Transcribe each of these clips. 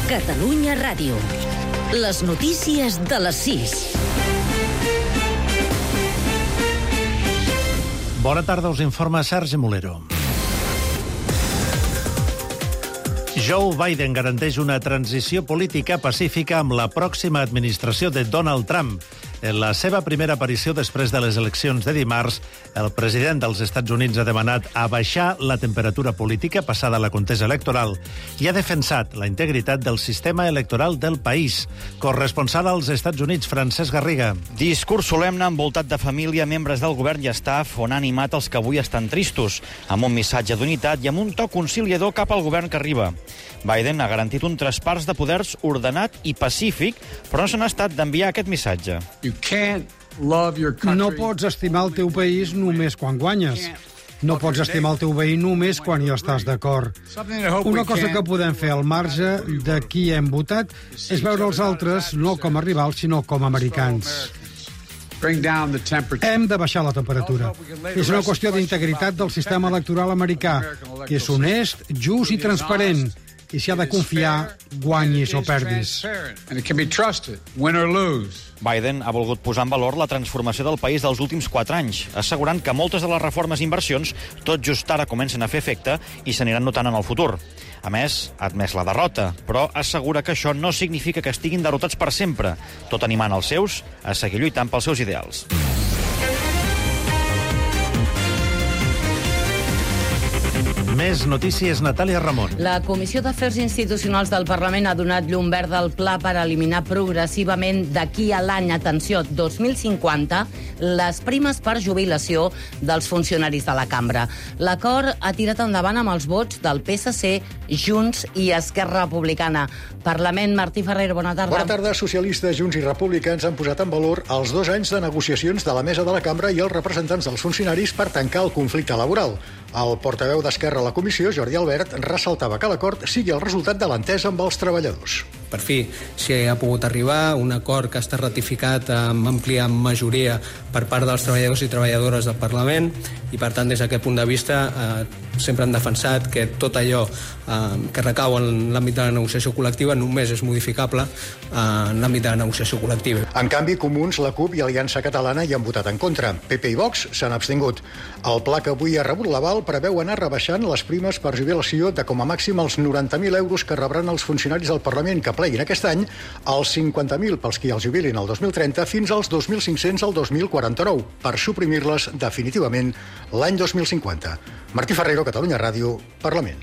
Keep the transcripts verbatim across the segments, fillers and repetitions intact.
Catalunya Ràdio. Les notícies de les sis. Bona tarda, us informa Sergi Molero. Joe Biden garanteix una transició política pacífica amb la pròxima administració de Donald Trump. En la seva primera aparició després de les eleccions de dimarts, el president dels Estats Units ha demanat abaixar la temperatura política passada la contesa electoral i ha defensat la integritat del sistema electoral del país. Corresponsal als Estats Units, Francesc Garriga. Discurs solemne envoltat de família, membres del govern i staff, on ha animat els que avui estan tristos, amb un missatge d'unitat i amb un to conciliador cap al govern que arriba. Biden ha garantit un traspàs de poders ordenat i pacífic, però no se n'ha estat d'enviar aquest missatge. No pots estimar el teu país només quan guanyes. No pots estimar el teu veí només quan hi estàs d'acord. Una cosa que podem fer al marge de qui hem votat és veure els altres no com a rivals, sinó com a americans. Hem de baixar la temperatura. És una qüestió d'integritat del sistema electoral americà, que és honest, just i transparent, i s'hi ha de confiar, guanyis o perdis. Biden ha volgut posar en valor la transformació del país dels últims quatre anys, assegurant que moltes de les reformes i inversions tot just ara comencen a fer efecte i s'aniran notant en el futur. A més, ha admès la derrota, però assegura que això no significa que estiguin derrotats per sempre, tot animant els seus a seguir lluitant pels seus ideals. Més notícies, Natàlia Ramon. La Comissió d'Afers Institucionals del Parlament ha donat llum verda al pla per eliminar progressivament d'aquí a l'any, atenció, dos mil cinquanta, les primes per jubilació dels funcionaris de la cambra. L'acord ha tirat endavant amb els vots del P S C, Junts i Esquerra Republicana. Parlament, Martí Ferrer, bona tarda. Bona tarda. Socialistes, Junts i Republicans han posat en valor els dos anys de negociacions de la mesa de la cambra i els representants dels funcionaris per tancar el conflicte laboral. El portaveu d'Esquerra a la comissió, Jordi Albert, ressaltava que l'acord sigui el resultat de l'entesa amb els treballadors. Per fi, s'hi ha pogut arribar un acord que ha estat ratificat amb àmplia majoria per part dels treballadors i treballadores del Parlament i, per tant, des d'aquest punt de vista, eh, sempre han defensat que tot allò eh, que recau en l'àmbit de la negociació col·lectiva només és modificable eh, en l'àmbit de la negociació col·lectiva. En canvi, Comuns, la CUP i Aliança Catalana hi han votat en contra. P P i Vox s'han abstingut. El pla que avui ha rebut l'aval preveu anar rebaixant les primes per jubilació de com a màxim els noranta mil euros que rebran els funcionaris del Parlament que pleguin aquest any, als cinquanta mil pels qui els jubilin el dos mil trenta fins als dos mil cinc-cents al dos mil quaranta-nou, per suprimir-les definitivament l'any dos mil cinquanta. Martí Ferrero, Catalunya Ràdio, Parlament.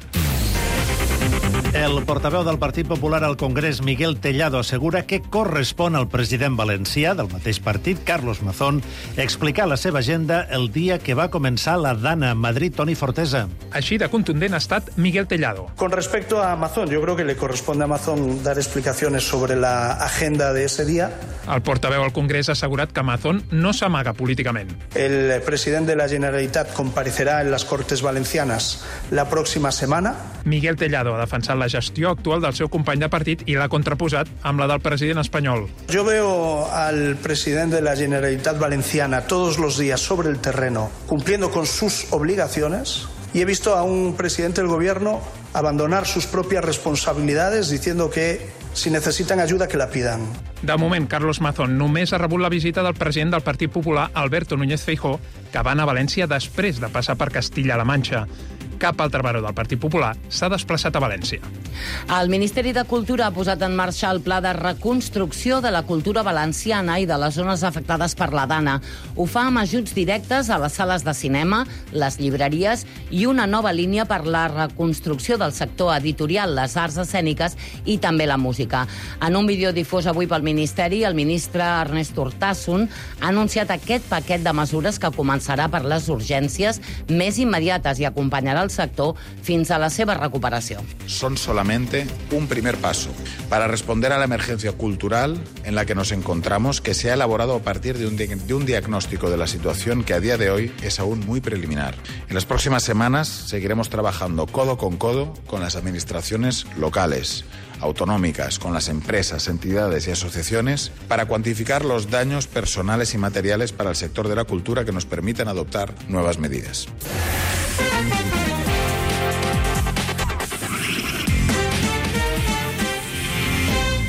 El portaveu del Partit Popular al Congrés, Miguel Tellado, assegura que correspon al president valencià del mateix partit, Carlos Mazón, explicar la seva agenda el dia que va començar la Dana Madrid, Toni Fortesa. Així de contundent ha estat Miguel Tellado. Con respecto a Mazón, yo creo que le corresponde a Mazón dar explicaciones sobre la agenda de ese día. El portaveu al Congrés ha assegurat que Mazón no s'amaga políticament. El presidente de la Generalitat comparecerá en las Cortes Valencianas la próxima semana. Miguel Tellado ha defensat la gestió actual del seu company de partit i l'ha contraposat amb la del president espanyol. Yo veo al presidente de la Generalitat Valenciana todos los días sobre el terreno, cumpliendo con sus obligaciones, y he visto a un presidente del gobierno abandonar sus propias responsabilidades diciendo que si necesitan ayuda que la pidan. De moment, Carlos Mazón només ha rebut la visita del president del Partit Popular, Alberto Núñez Feijóo, que va anar a València després de passar per Castilla-La Manxa. Cap altre baró del Partit Popular s'ha desplaçat a València. El Ministeri de Cultura ha posat en marxa el pla de reconstrucció de la cultura valenciana i de les zones afectades per la Dana. Ho fa amb ajuts directes a les sales de cinema, les llibreries i una nova línia per la reconstrucció del sector editorial, les arts escèniques i també la música. En un vídeo difós avui pel Ministeri, el ministre Ernest Urtasun ha anunciat aquest paquet de mesures que començarà per les urgències més immediates i acompanyarà el sector fins a la seva recuperació. Son solamente un primer paso para responder a la emergencia cultural en la que nos encontramos, que se ha elaborado a partir de un, de un diagnóstico de la situación que a día de hoy es aún muy preliminar. En las próximas semanas seguiremos trabajando codo con codo con las administraciones locales, autonómicas, con las empresas, entidades y asociaciones para cuantificar los daños personales y materiales para el sector de la cultura que nos permitan adoptar nuevas medidas.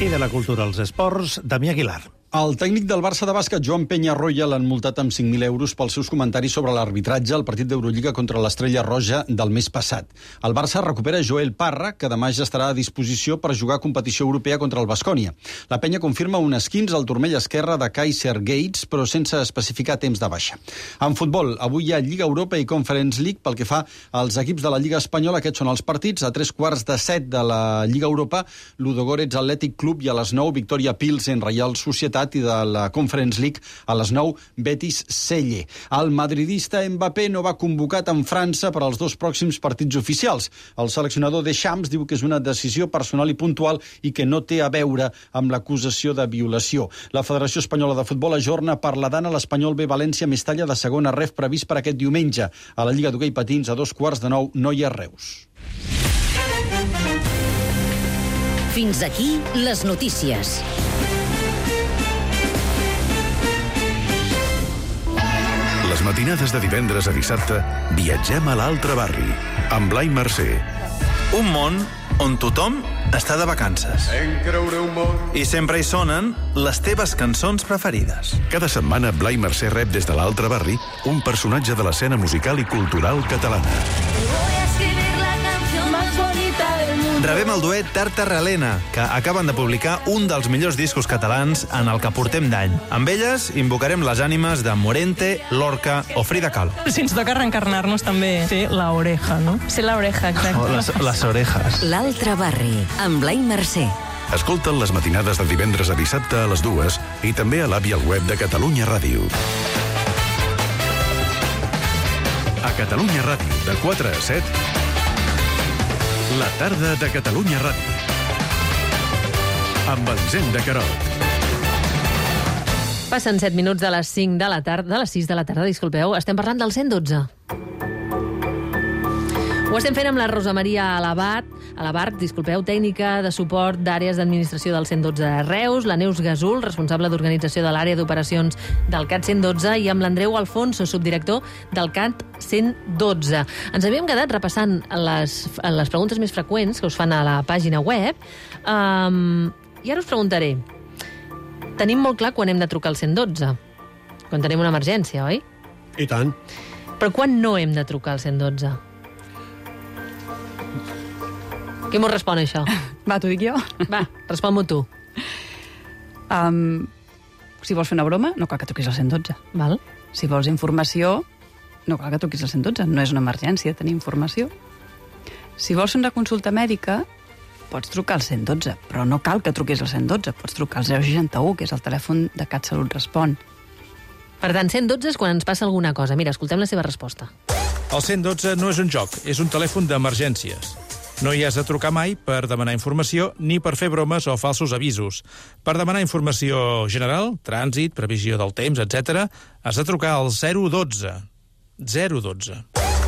I de la cultura als esports, Damià Aguilar. El tècnic del Barça de bàsquet, Joan Peñarroya, l'han multat amb cinc mil euros pels seus comentaris sobre l'arbitratge al partit d'Eurolliga contra l'Estrella Roja del mes passat. El Barça recupera Joel Parra, que demà ja estarà a disposició per jugar a competició europea contra el Baskonia. La penya confirma un esquins al turmell esquerre de Kaiser Gates, però sense especificar temps de baixa. En futbol, avui hi ha Lliga Europa i Conference League. Pel que fa als equips de la Lliga Espanyola, aquests són els partits. A tres quarts de set de la Lliga Europa, Ludogorets Athletic Club, i a les nou, Victoria Pilsen Reial Societat, i de la Conference League a les nou, Betis Selle. El madridista Mbappé no va convocat en França per als dos pròxims partits oficials. El seleccionador Deschamps diu que és una decisió personal i puntual i que no té a veure amb l'acusació de violació. La Federació Espanyola de Futbol ajorna per la Dana l'Espanyol B València Mestalla de segona ref previst per aquest diumenge. A la Lliga d'Hoquei Patins, a dos quarts de nou, Noia Reus. Fins aquí les notícies. Les matinades de divendres a dissabte viatgem a l'altre barri, amb Blai Mercè. Un món on tothom està de vacances. I sempre hi sonen les teves cançons preferides. Cada setmana Blai Mercè rep des de l'altre barri un personatge de l'escena musical i cultural catalana. Rebem el duet Tartarralena, que acaben de publicar un dels millors discos catalans en el que portem d'any. Amb elles invocarem les ànimes de Morente, Lorca o Frida Kahlo. Si ens toca reencarnar-nos també ser la oreja, no? Ser la oreja, exacte. Oh, les, les orejas. L'altre barri, amb Blai Mercè. Escolta'n les matinades de divendres a dissabte a les dues i també a l'app i al web de Catalunya Ràdio. A Catalunya Ràdio, de quatre a set... La tarda de Catalunya Ràdio. Amb Elisenda Carot. Passen set minuts de les cinc de la tarda, de les sis de la tarda, disculpeu. Estem parlant del cent dotze. Ho estem fent amb la Rosa Maria Alabart, Alabart, disculpeu, tècnica de suport d'àrees d'administració del cent dotze de Reus, la Neus Gasul, responsable d'organització de l'àrea d'operacions del C A T cent dotze, i amb l'Andreu Alfonso, subdirector del C A T cent dotze. Ens havíem quedat repassant les, les preguntes més freqüents que us fan a la pàgina web, um, i ara us preguntaré, tenim molt clar quan hem de trucar al cent dotze, quan tenim una emergència, oi? I tant. Però quan no hem de trucar al cent dotze? Qui m'ho respon, això? Va, t'ho dic jo? Va, respon-m'ho tu. Um, si vols fer una broma, no cal que truquis al cent dotze. Val. Si vols informació, no cal que truquis al cent dotze. No és una emergència tenir informació. Si vols una consulta mèdica, pots trucar al cent dotze, però no cal que truquis al cent dotze. Pots trucar al zero seixanta u, que és el telèfon de CatSalut Respon. Per tant, cent dotze és quan ens passa alguna cosa. Mira, escoltem la seva resposta. El cent dotze no és un joc, és un telèfon d'emergències. No hi has de trucar mai per demanar informació ni per fer bromes o falsos avisos. Per demanar informació general, trànsit, previsió del temps, etcètera, has de trucar al zero dotze. zero dotze.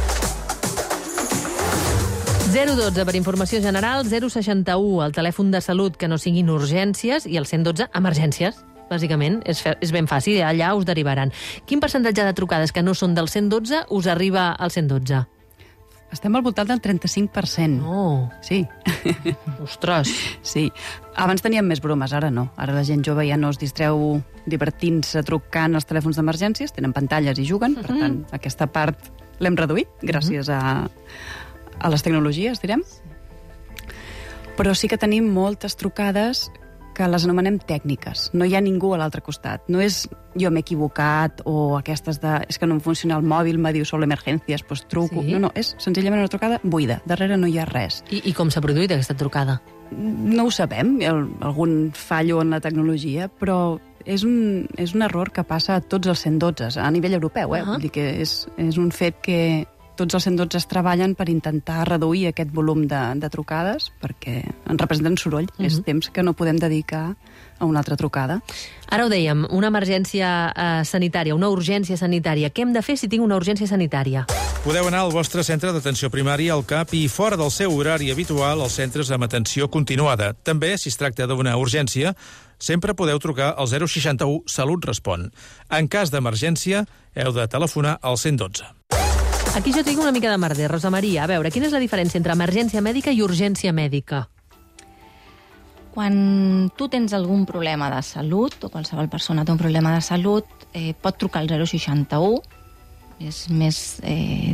zero dotze per informació general, zero seixanta u el telèfon de salut que no siguin urgències i el cent dotze emergències. Bàsicament, és, és ben fàcil, allà us derivaran. Quin percentatge de trucades que no són del cent dotze us arriba al cent dotze? Estem al voltant del trenta-cinc per cent. Oh. Sí. Ostres. Sí. Abans teníem més bromes, ara no. Ara la gent jove ja no es distreu divertint-se trucant als telèfons d'emergències, tenen pantalles i juguen, per tant, aquesta part l'hem reduït gràcies a, a les tecnologies, direm. Però sí que tenim moltes trucades que les anomenem tècniques. No hi ha ningú a l'altre costat. No és jo m'he equivocat o aquestes de és que no em funciona el mòbil, me diu solo emergències, doncs truco. Sí? No, no, és senzillament una trucada buida. Darrere no hi ha res. I, i com s'ha produït aquesta trucada? No ho sabem, hi ha algun fallo en la tecnologia, però és un, és un error que passa a tots els cent dotze, a nivell europeu. Eh? Uh -huh. Vull dir que és, és un fet que tots els cent dotze es treballen per intentar reduir aquest volum de, de trucades perquè ens representen soroll. Uh -huh. És temps que no podem dedicar a una altra trucada. Ara ho dèiem, una emergència eh, sanitària, una urgència sanitària. Què hem de fer si tinc una urgència sanitària? Podeu anar al vostre centre d'atenció primària, al C A P, i fora del seu horari habitual als centres amb atenció continuada. També, si es tracta d'una urgència, sempre podeu trucar al zero seixanta u Salut Respon. En cas d'emergència, heu de telefonar al cent dotze. Aquí jo tinc una mica de merder, Rosa Maria. A veure, quina és la diferència entre emergència mèdica i urgència mèdica? quan tu tens algun problema de salut, o qualsevol persona té un problema de salut, eh, pot trucar al zero seixanta-u, és més eh,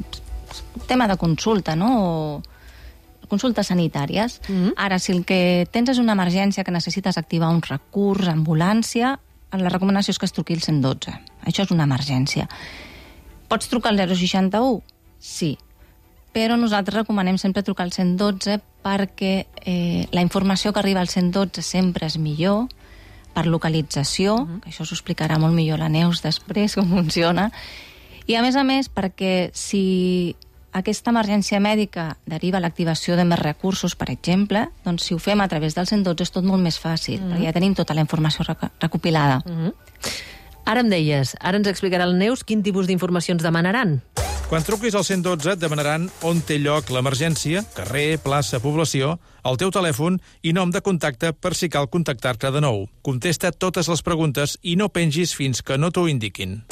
tema de consulta, no?, o consultes sanitàries. Mm-hmm. Ara, si el que tens és una emergència que necessites activar un recurs, ambulància, la recomanació és que es truqui al cent dotze. Això és una emergència. Pots trucar al zero seixanta-u? Sí. Però nosaltres recomanem sempre trucar al cent dotze perquè eh, la informació que arriba al cent dotze sempre és millor per localització, uh-huh. que això s'ho explicarà molt millor la Neus després, com funciona, i a més a més perquè si aquesta emergència mèdica deriva a l'activació de més recursos, per exemple, doncs si ho fem a través del cent dotze és tot molt més fàcil, uh-huh. perquè ja tenim tota la informació rec recopilada. Uh-huh. Ara em deies, ara ens explicarà el Neus quin tipus d'informació ens demanaran. Quan truquis al cent dotze et demanaran on té lloc l'emergència, carrer, plaça, població, el teu telèfon i nom de contacte per si cal contactar-te de nou. Contesta totes les preguntes i no pengis fins que no t'ho indiquin.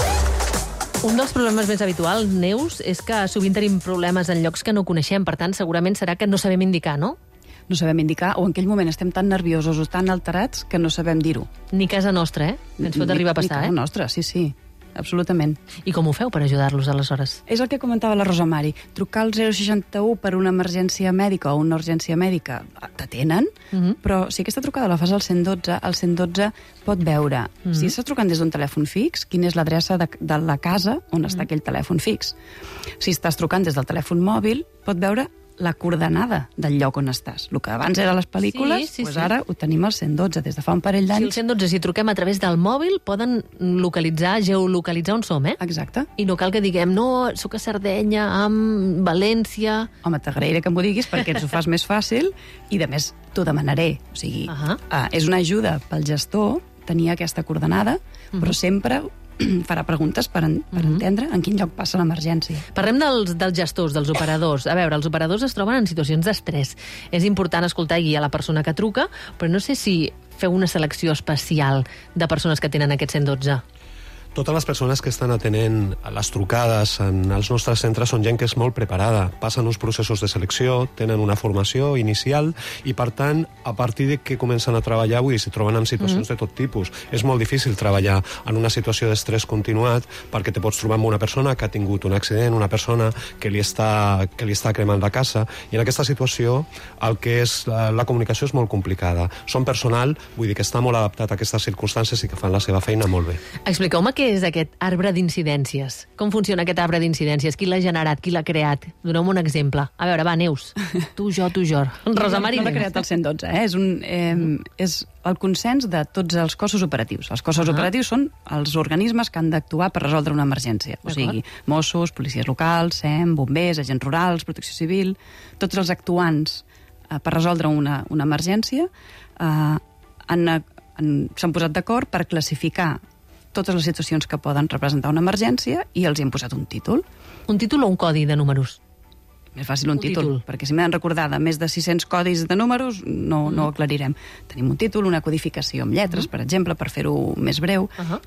Un dels problemes més habituals, Neus, és que sovint tenim problemes en llocs que no coneixem, per tant, segurament serà que no sabem indicar, no? No sabem indicar, o en aquell moment estem tan nerviosos o tan alterats que no sabem dir-ho. Ni casa nostra, eh? Que ens pot ni, arribar a passar, ni casa eh? nostra, sí, sí. Absolutament. I com ho feu per ajudar-los, aleshores? És el que comentava la Rosa Mari. Trucar al zero seixanta-u per una emergència mèdica o una urgència mèdica t'atenen, uh-huh. però si aquesta trucada la fas al cent dotze, el cent dotze pot veure, uh-huh. si estàs trucant des d'un telèfon fix, quina és l'adreça de, de la casa on uh-huh. està aquell telèfon fix. Si estàs trucant des del telèfon mòbil, pot veure la coordenada del lloc on estàs. El que abans era a les pel·lícules, sí, sí, pues sí. Ara ho tenim al cent dotze, des de fa un parell d'anys. Si el cent dotze, si truquem a través del mòbil, poden localitzar, geolocalitzar on som, eh? Exacte. I no cal que diguem, no, sóc a Sardenya, amb València... Home, t'agrairé que m'ho diguis perquè ens ho fas més fàcil i, de més, t'ho demanaré. O sigui, uh-huh. uh, és una ajuda pel gestor tenir aquesta coordenada, uh-huh. però sempre farà preguntes per, en, per uh-huh. entendre en quin lloc passa l'emergència. Parlem dels, dels gestors, dels operadors. A veure, els operadors es troben en situacions d'estrès. És important escoltar i guiar la persona que truca, però no sé si feu una selecció especial de persones que tenen aquest cent dotze. Totes les persones que estan atenent a les trucades en els nostres centres són gent que és molt preparada, passen uns processos de selecció, tenen una formació inicial i, per tant, a partir de que comencen a treballar, vull dir, s'hi troben en situacions mm. de tot tipus. És molt difícil treballar en una situació d'estrès continuat perquè te pots trobar amb una persona que ha tingut un accident, una persona que li està, que li està cremant la casa, i en aquesta situació el que és la, la comunicació és molt complicada. Són personal, vull dir, que està molt adaptat a aquestes circumstàncies i que fan la seva feina molt bé. Expliqueu-me què és aquest arbre d'incidències? Com funciona aquest arbre d'incidències? Qui l'ha generat? Qui l'ha creat? Doneu-me un exemple. A veure, va, Neus. Tu, jo, tu, jo. Rosa Mari. No l'ha creat el cent dotze, eh? És, un, eh, és el consens de tots els cossos operatius. Els cossos uh-huh. operatius són els organismes que han d'actuar per resoldre una emergència. O sigui, Mossos, policies locals, S E M, bombers, agents rurals, protecció civil, tots els actuants eh, per resoldre una, una emergència eh, han, han, s'han posat d'acord per classificar totes les situacions que poden representar una emergència i els hi hem posat un títol. Un títol o un codi de números? Més fàcil un, un títol, títol, perquè si m'han recordat més de sis-cents codis de números no, mm. no ho aclarirem. Tenim un títol, una codificació amb lletres, mm. per exemple, per fer-ho més breu, uh-huh.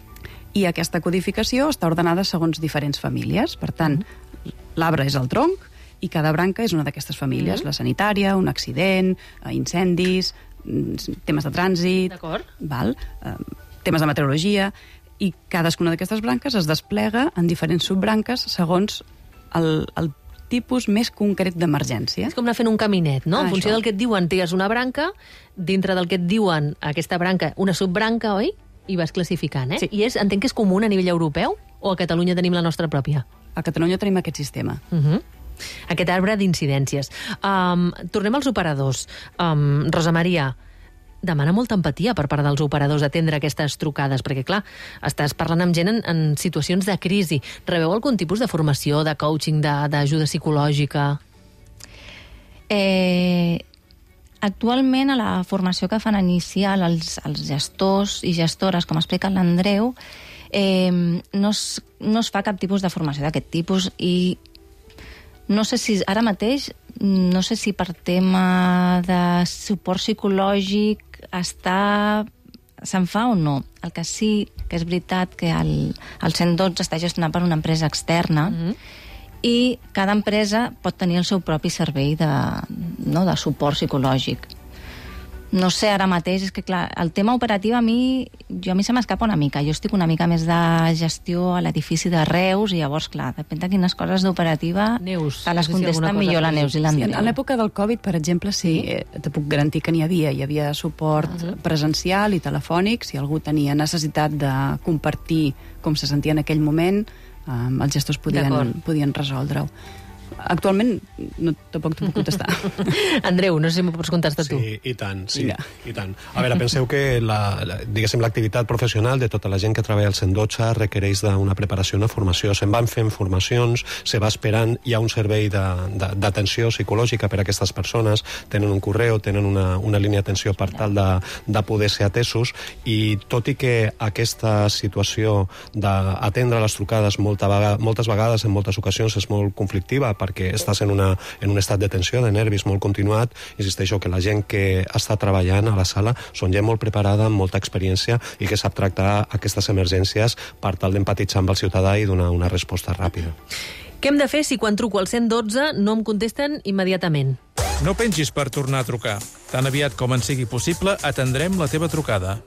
i aquesta codificació està ordenada segons diferents famílies. Per tant, mm. l'arbre és el tronc i cada branca és una d'aquestes famílies. Mm. La sanitària, un accident, incendis, temes de trànsit... D'acord. Val? Temes de meteorologia, i cadascuna d'aquestes branques es desplega en diferents subbranques segons el, el tipus més concret d'emergència. És com anar fent un caminet, no? Ah, en funció això. del que et diuen, tires una branca, dintre del que et diuen aquesta branca, una subbranca, oi? I vas classificant, eh? Sí. I és, entenc que és comú a nivell europeu, o a Catalunya tenim la nostra pròpia? A Catalunya tenim aquest sistema. Uh-huh. Aquest arbre d'incidències. Um, tornem als operadors. Um, Rosa Maria, demana molta empatia per part dels operadors atendre aquestes trucades, perquè, clar, estàs parlant amb gent en, en situacions de crisi. Rebeu algun tipus de formació, de coaching, d'ajuda psicològica? Eh, actualment, a la formació que fan inicial els, els gestors i gestores, com ha explicat l'Andreu, eh, no, es, no es fa cap tipus de formació d'aquest tipus, i no sé si ara mateix, no sé si per tema de suport psicològic està, se'n fa o no. El que sí que és veritat que el, el cent dotze està gestionat per una empresa externa, mm-hmm. i cada empresa pot tenir el seu propi servei de, no, de suport psicològic. No sé, ara mateix, és que clar, el tema operatiu a mi, jo a mi se m'escapa una mica. Jo estic una mica més de gestió a l'edifici de Reus i llavors, clar, depèn de quines coses d'operativa Neus, te les no sé si contesten alguna cosa millor la Neus i l'Andreu. Sí, en l'època del Covid, per exemple, sí, eh, te puc garantir que n'hi havia. Hi havia suport uh -huh. presencial i telefònic. Si algú tenia necessitat de compartir com se sentia en aquell moment, eh, els gestors podien, podien resoldre-ho. Actualment no, tampoc t'ho puc contestar. Andreu, no sé si m'ho pots contestar tu. Sí, i tant, sí, Vinga. i tant. A veure, penseu que la, la, diguéssim, l'activitat professional de tota la gent que treballa al cent dotze requereix d'una preparació, una formació. Se'n van fent formacions, se va esperant, hi ha un servei d'atenció psicològica per a aquestes persones, tenen un correu, tenen una, una línia d'atenció per tal de, de poder ser atesos, i tot i que aquesta situació d'atendre les trucades molta vegada, moltes vegades, en moltes ocasions, és molt conflictiva, perquè estàs en, una, en un estat de tensió, de nervis molt continuat. Insisteixo que la gent que està treballant a la sala són gent molt preparada, amb molta experiència i que sap tractar aquestes emergències per tal d'empatitzar amb el ciutadà i donar una resposta ràpida. Què hem de fer si quan truco al cent dotze no em contesten immediatament? No pengis per tornar a trucar. Tan aviat com en sigui possible, atendrem la teva trucada.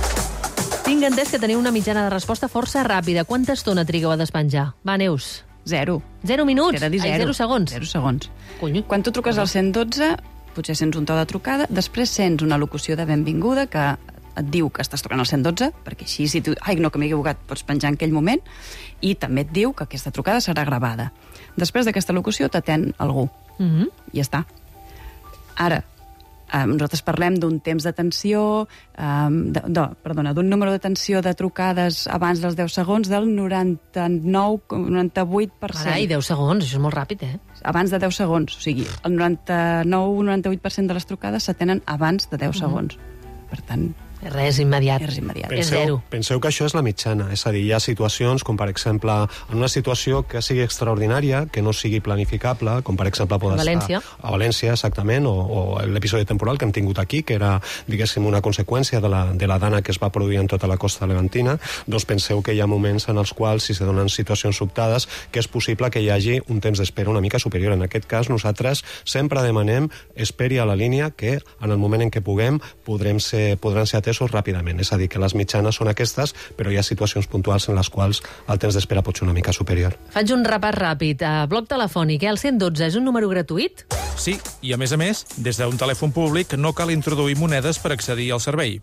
Tinc entès que teniu una mitjana de resposta força ràpida. Quanta estona trigueu a despenjar? Va, Neus. Zero. Zero minuts? Era dir zero. Ai, zero segons? Zero segons. Conyo. Quan tu truques al cent dotze, potser sents un to de trucada, després sents una locució de benvinguda que et diu que estàs trucant al cent dotze, perquè així, si tu... Ai, no, que m'he equivocat, pots penjar en aquell moment, i també et diu que aquesta trucada serà gravada. Després d'aquesta locució t'atén algú. Mm-hmm. I ja està. Ara, eh, nosaltres parlem d'un temps d'atenció, eh, de, de, perdona, d'un número d'atenció de trucades abans dels deu segons del noranta-nou, noranta-vuit per cent. Carai, deu segons, això és molt ràpid, eh? Abans de deu segons, o sigui, el noranta-nou noranta-vuit per cent de les trucades s'atenen abans de deu segons. Per tant... Res immediat. Res immediat. Penseu, penseu que això és la mitjana, és a dir, hi ha situacions com, per exemple, en una situació que sigui extraordinària, que no sigui planificable, com per exemple pot estar València. a València, exactament, o, o l'episodi temporal que hem tingut aquí, que era, diguéssim, una conseqüència de la, de la dana que es va produir en tota la costa levantina. Doncs penseu que hi ha moments en els quals, si se donen situacions sobtades, que és possible que hi hagi un temps d'espera una mica superior. En aquest cas, nosaltres sempre demanem esperi a la línia, que en el moment en què puguem podrem ser, podran ser atesos ràpidament. És a dir, que les mitjanes són aquestes, però hi ha situacions puntuals en les quals el temps d'espera pot ser una mica superior. Faig un repàs ràpid. A bloc telefònic, eh? El cent dotze és un número gratuït? Sí, i a més a més, des d'un telèfon públic no cal introduir monedes per accedir al servei.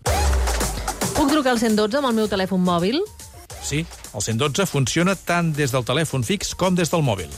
Puc trucar al cent dotze amb el meu telèfon mòbil? Sí, el cent dotze funciona tant des del telèfon fix com des del mòbil.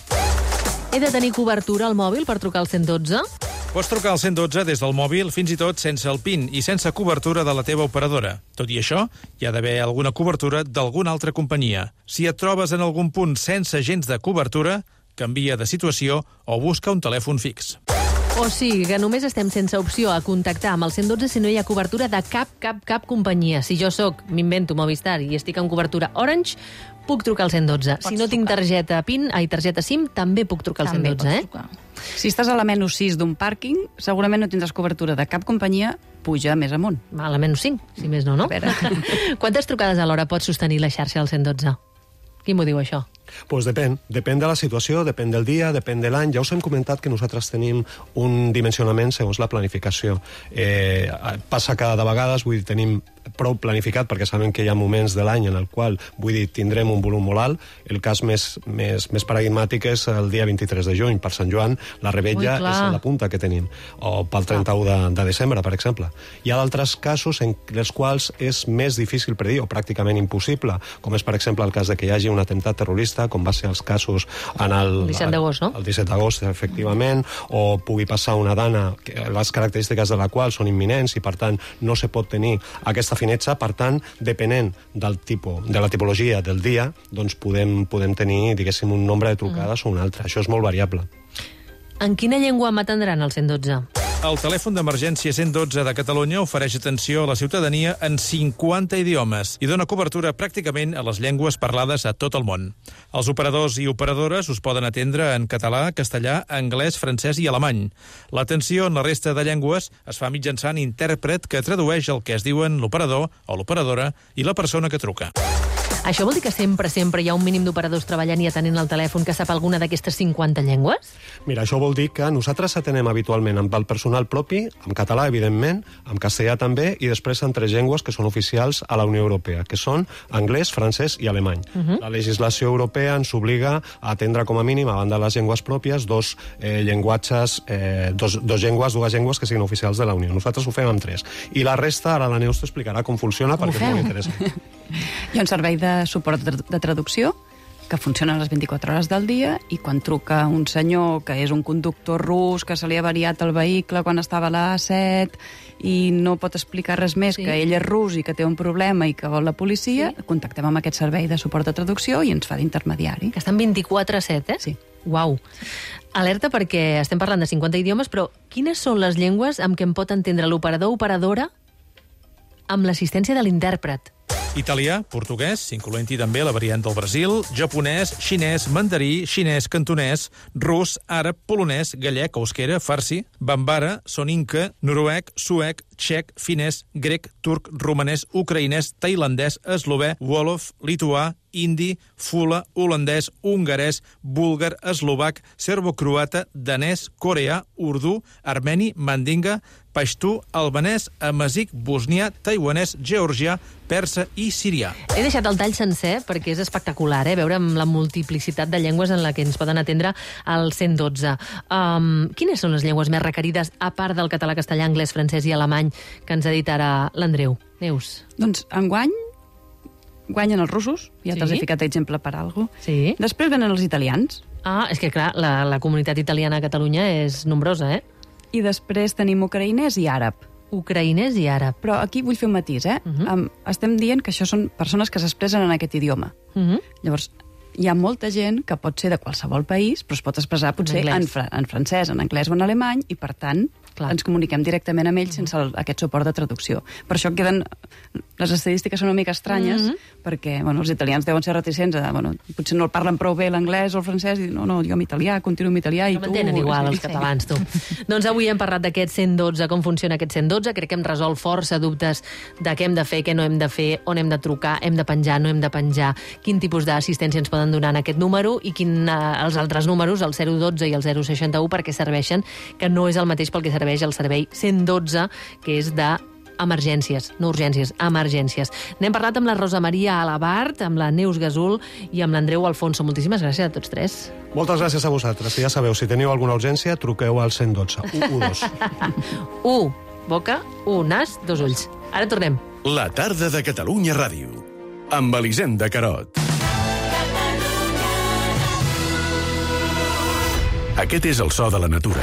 He de tenir cobertura al mòbil per trucar al cent dotze? Pots trucar al cent dotze des del mòbil, fins i tot sense el PIN i sense cobertura de la teva operadora. Tot i això, hi ha d'haver alguna cobertura d'alguna altra companyia. Si et trobes en algun punt sense gens de cobertura, canvia de situació o busca un telèfon fix. O sigui que només estem sense opció a contactar amb el cent dotze si no hi ha cobertura de cap, cap, cap companyia. Si jo sóc, m'invento Movistar i estic amb cobertura Orange, puc trucar al cent dotze. Pots si no tinc targeta PIN, ai, targeta SIM, també puc trucar al cent dotze, eh? Si estàs a la menys sis d'un pàrquing, segurament no tindràs cobertura de cap companyia, puja més amunt. A la menys cinc, si més no, no? A veure. Quantes trucades a l'hora pot sostenir la xarxa del cent dotze? Qui m'ho diu, això? Pues depèn, depèn de la situació, depèn del dia, depèn de l'any. Ja us hem comentat que nosaltres tenim un dimensionament segons la planificació. Eh, passa cada vegada, vull dir, tenim prou planificat perquè sabem que hi ha moments de l'any en el qual, vull dir, tindrem un volum molt alt. El cas més, més, més paradigmàtic és el dia vint-i-tres de juny, per Sant Joan, la revetlla Ui, és a la punta que tenim, o pel trenta-u de, de desembre, per exemple. Hi ha d'altres casos en els quals és més difícil predir, o pràcticament impossible, com és, per exemple, el cas de que hi hagi un atemptat terrorista, com va ser els casos en el... El disset d'agost, no? El disset d'agost, efectivament, o pugui passar una dana, que les característiques de la qual són imminents i, per tant, no se pot tenir aquesta finetza. Per tant, depenent del tipus, de la tipologia del dia, doncs podem, podem tenir, diguéssim, un nombre de trucades mm. o un altre. Això és molt variable. En quina llengua m'atendran al cent dotze? El telèfon d'emergència cent dotze de Catalunya ofereix atenció a la ciutadania en cinquanta idiomes i dona cobertura pràcticament a les llengües parlades a tot el món. Els operadors i operadores us poden atendre en català, castellà, anglès, francès i alemany. L'atenció en la resta de llengües es fa mitjançant intèrpret que tradueix el que es diuen l'operador o l'operadora i la persona que truca. Això vol dir que sempre, sempre hi ha un mínim d'operadors treballant i atenent el telèfon que sap alguna d'aquestes cinquanta llengües? Mira, això vol dir que nosaltres atenem habitualment amb el personal propi, en català, evidentment, en castellà també, i després en tres llengües que són oficials a la Unió Europea, que són anglès, francès i alemany. Mhm. La legislació europea ens obliga a atendre com a mínim, a banda de les llengües pròpies, dos eh, llenguatges, eh, dos, dos llengües, dues llengües que siguin oficials de la Unió. Nosaltres ho fem amb tres. I la resta, ara la Neus t'explicarà com funciona, Com ho perquè és feu? molt interessant. Hi ha un servei de suport de, de traducció que funciona les vint-i-quatre hores del dia, i quan truca un senyor que és un conductor rus, que se li ha variat el vehicle quan estava a l'A set i no pot explicar res més, sí. que ell és rus i que té un problema i que vol la policia, sí. contactem amb aquest servei de suport de traducció i ens fa d'intermediari. Que estan vint-i-quatre set, eh? Sí. Uau. Alerta perquè estem parlant de cinquanta idiomes, però quines són les llengües amb què em pot entendre l'operador o operadora amb l'assistència de l'intèrpret? Italià, portuguès, incloent-hi també la variant del Brasil, japonès, xinès, mandarí, xinès, cantonès, rus, àrab, polonès, gallec, euskera, farsi, bambara, soninca, noruec, suec, txec, finès, grec, turc, romanès, ucraïnès, tailandès, eslovè, wolof, lituà, indi, fula, holandès, hongarès, búlgar, eslovac, serbo-croata, danès, coreà, urdú, armeni, mandinga, paixtú, albanès, amazic, bosnià, taiwanès, georgià, persa i sirià. He deixat el tall sencer perquè és espectacular, eh? Veure amb la multiplicitat de llengües en la que ens poden atendre al cent dotze. Um, quines són les llengües més requerides, a part del català, castellà, anglès, francès i alemany, que ens ha dit ara l'Andreu? Neus. Doncs enguany guanyen els russos, ja Sí? t'has ficat exemple per alguna cosa. Sí. Després venen els italians. Ah, és que clar, la, la comunitat italiana a Catalunya és nombrosa, eh? I després tenim ucraïnès i àrab. Ucraïnès i àrab. Però aquí vull fer un matís, eh? Uh -huh. um, estem dient que això són persones que s'expressen en aquest idioma. Uh -huh. Llavors, hi ha molta gent que pot ser de qualsevol país, però es pot expressar potser en, en, fra en francès, en anglès o en alemany, i per tant Clar. ens comuniquem directament amb ells sense el, aquest suport de traducció. Per això queden... Les estadístiques són una mica estranyes, mm -hmm. perquè bueno, els italians deuen ser reticents a... Bueno, potser no el parlen prou bé l'anglès o el francès, i no, no, jo amb italià, continuo amb italià, i no tu... No m'entenen igual, sí, els catalans, tu. Doncs avui hem parlat d'aquest cent dotze, com funciona aquest cent dotze. Crec que hem resolt força dubtes de què hem de fer, què no hem de fer, on hem de trucar, hem de penjar, no hem de penjar, quin tipus d'assistència ens poden donar en aquest número i quin, eh, els altres números, el zero dotze i el zero seixanta u, perquè serveixen, que no és el mateix pel que serveix el servei cent dotze, que és de emergències, no urgències, emergències. N'hem parlat amb la Rosa Maria Alabart, amb la Neus Gasol i amb l'Andreu Alfonso. Moltíssimes gràcies a tots tres. Moltes gràcies a vosaltres. Ja sabeu, si teniu alguna urgència, truqueu al cent dotze. u dos. u, boca, u, nas, dos ulls. Ara tornem. La tarda de Catalunya Ràdio, amb Elisenda Carot. Aquest és el so de la natura.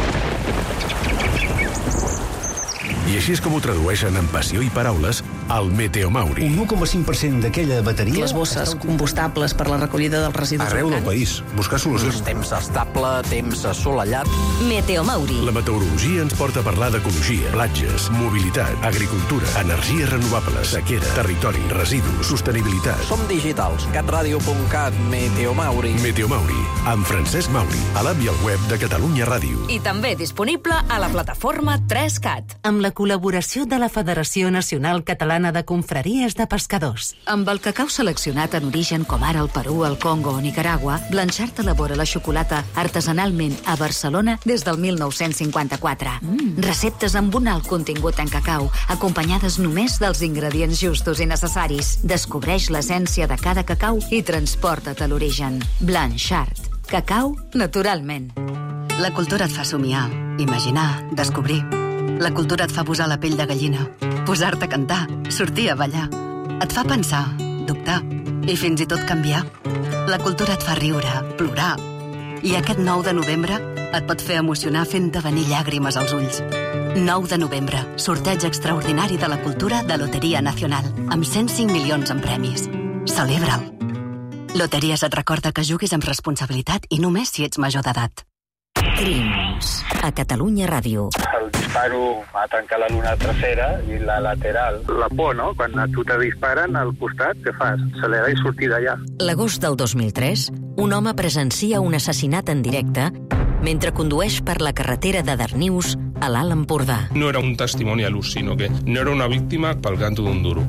I així és com ho tradueixen en passió i paraules al Meteomauri. Un u coma cinc per cent d'aquella bateria... Les bosses combustables per la recollida dels residus Arreu del país. Buscar solucions. Temps estable, temps assolellat. Meteomauri. La meteorologia ens porta a parlar d'ecologia, platges, mobilitat, agricultura, energies renovables, sequera, territori, residus, sostenibilitat. Som digitals. catradio punt cat, Meteomauri. Meteomauri, amb Francesc Mauri, a l'app i al web de Catalunya Ràdio. I també disponible a la plataforma tres cat. Amb la col·laboració de la Federació Nacional Catalana de Confraries de Pescadors. Amb el cacau seleccionat en origen com ara el Perú, el Congo o Nicaragua, Blanchard elabora la xocolata artesanalment a Barcelona des del mil nou-cents cinquanta-quatre. Mm. Receptes amb un alt contingut en cacau, acompanyades només dels ingredients justos i necessaris. Descobreix l'essència de cada cacau i transporta't a l'origen. Blanchard. Cacau naturalment. La cultura et fa somiar, imaginar, descobrir. La cultura et fa posar la pell de gallina, posar-te a cantar, sortir a ballar. Et fa pensar, dubtar i fins i tot canviar. La cultura et fa riure, plorar. I aquest nou de novembre et pot fer emocionar fent-te venir llàgrimes als ulls. nou de novembre, sorteig extraordinari de la cultura de Loteria Nacional, amb cent cinc milions en premis. Celebra'l. Loteries et recorda que juguis amb responsabilitat i només si ets major d'edat. Crims. A Catalunya Ràdio. El disparo va tancar la luna trasera i la lateral. La por, no? Quan a tu te disparen al costat, què fas? Accelerar i sortir d'allà. L'agost del dos mil tres, un home presencia un assassinat en directe mentre condueix per la carretera de Darnius a l'Alt Empordà. No era un testimoni a l'ús, sinó que no era una víctima pel canto d'un duro.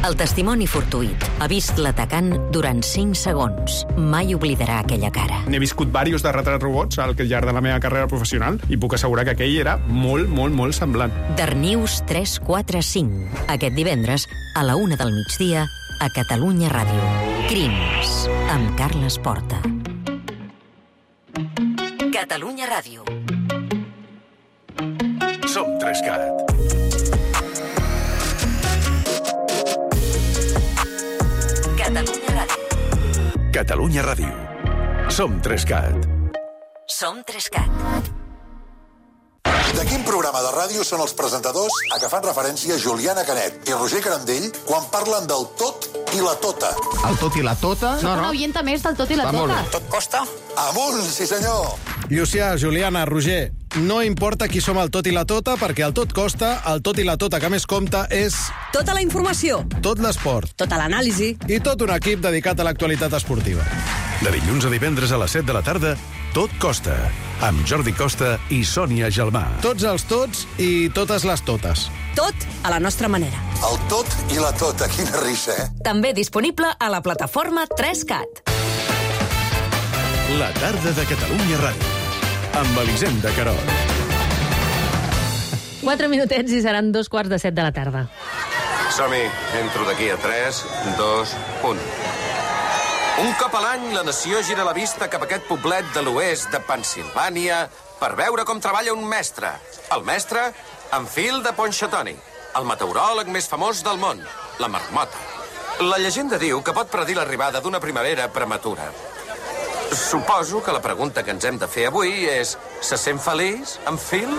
El testimoni fortuït ha vist l'atacant durant cinc segons. Mai oblidarà aquella cara. N'he viscut diversos de retrats robots al llarg de la meva carrera professional i puc assegurar que aquell era molt, molt, molt semblant. Darnius tres quatre cinc. Aquest divendres, a la una del migdia, a Catalunya Ràdio. Crims, amb Carles Porta. Catalunya Ràdio. Som tres cat. Catalunya Ràdio. Catalunya Ràdio. Som tres cat. Som tres cat. De quin programa de ràdio són els presentadors a què fan referència Juliana Canet i Roger Carandell quan parlen del tot i la tota? El tot i la tota? Soc una oienta més del tot i la tota. Tot costa? Amunt, sí senyor! Llucià, Juliana, Roger, no importa qui som el tot i la tota, perquè el tot costa, el tot i la tota que més compta és... Tota la informació. Tot l'esport. Tota l'anàlisi. I tot un equip dedicat a l'actualitat esportiva. De dilluns a divendres a les set de la tarda, Tot Costa, amb Jordi Costa i Sònia Gelmà. Tots els tots i totes les totes. Tot a la nostra manera. El tot i la tota, quina risa, eh? També disponible a la plataforma tres cat. La tarda de Catalunya Ràdio, amb Elisenda Querol. Quatre minutets i seran dos quarts de set de la tarda. Som-hi, entro d'aquí a tres, dos, un. Un cop a l'any, la nació gira la vista cap a aquest poblet de l'oest de Pennsilvània per veure com treballa un mestre. El mestre, en Phil de Pontchatoni, el meteoròleg més famós del món, la marmota. La llegenda diu que pot predir l'arribada d'una primavera prematura. Suposo que la pregunta que ens hem de fer avui és: se sent feliç, en Phil?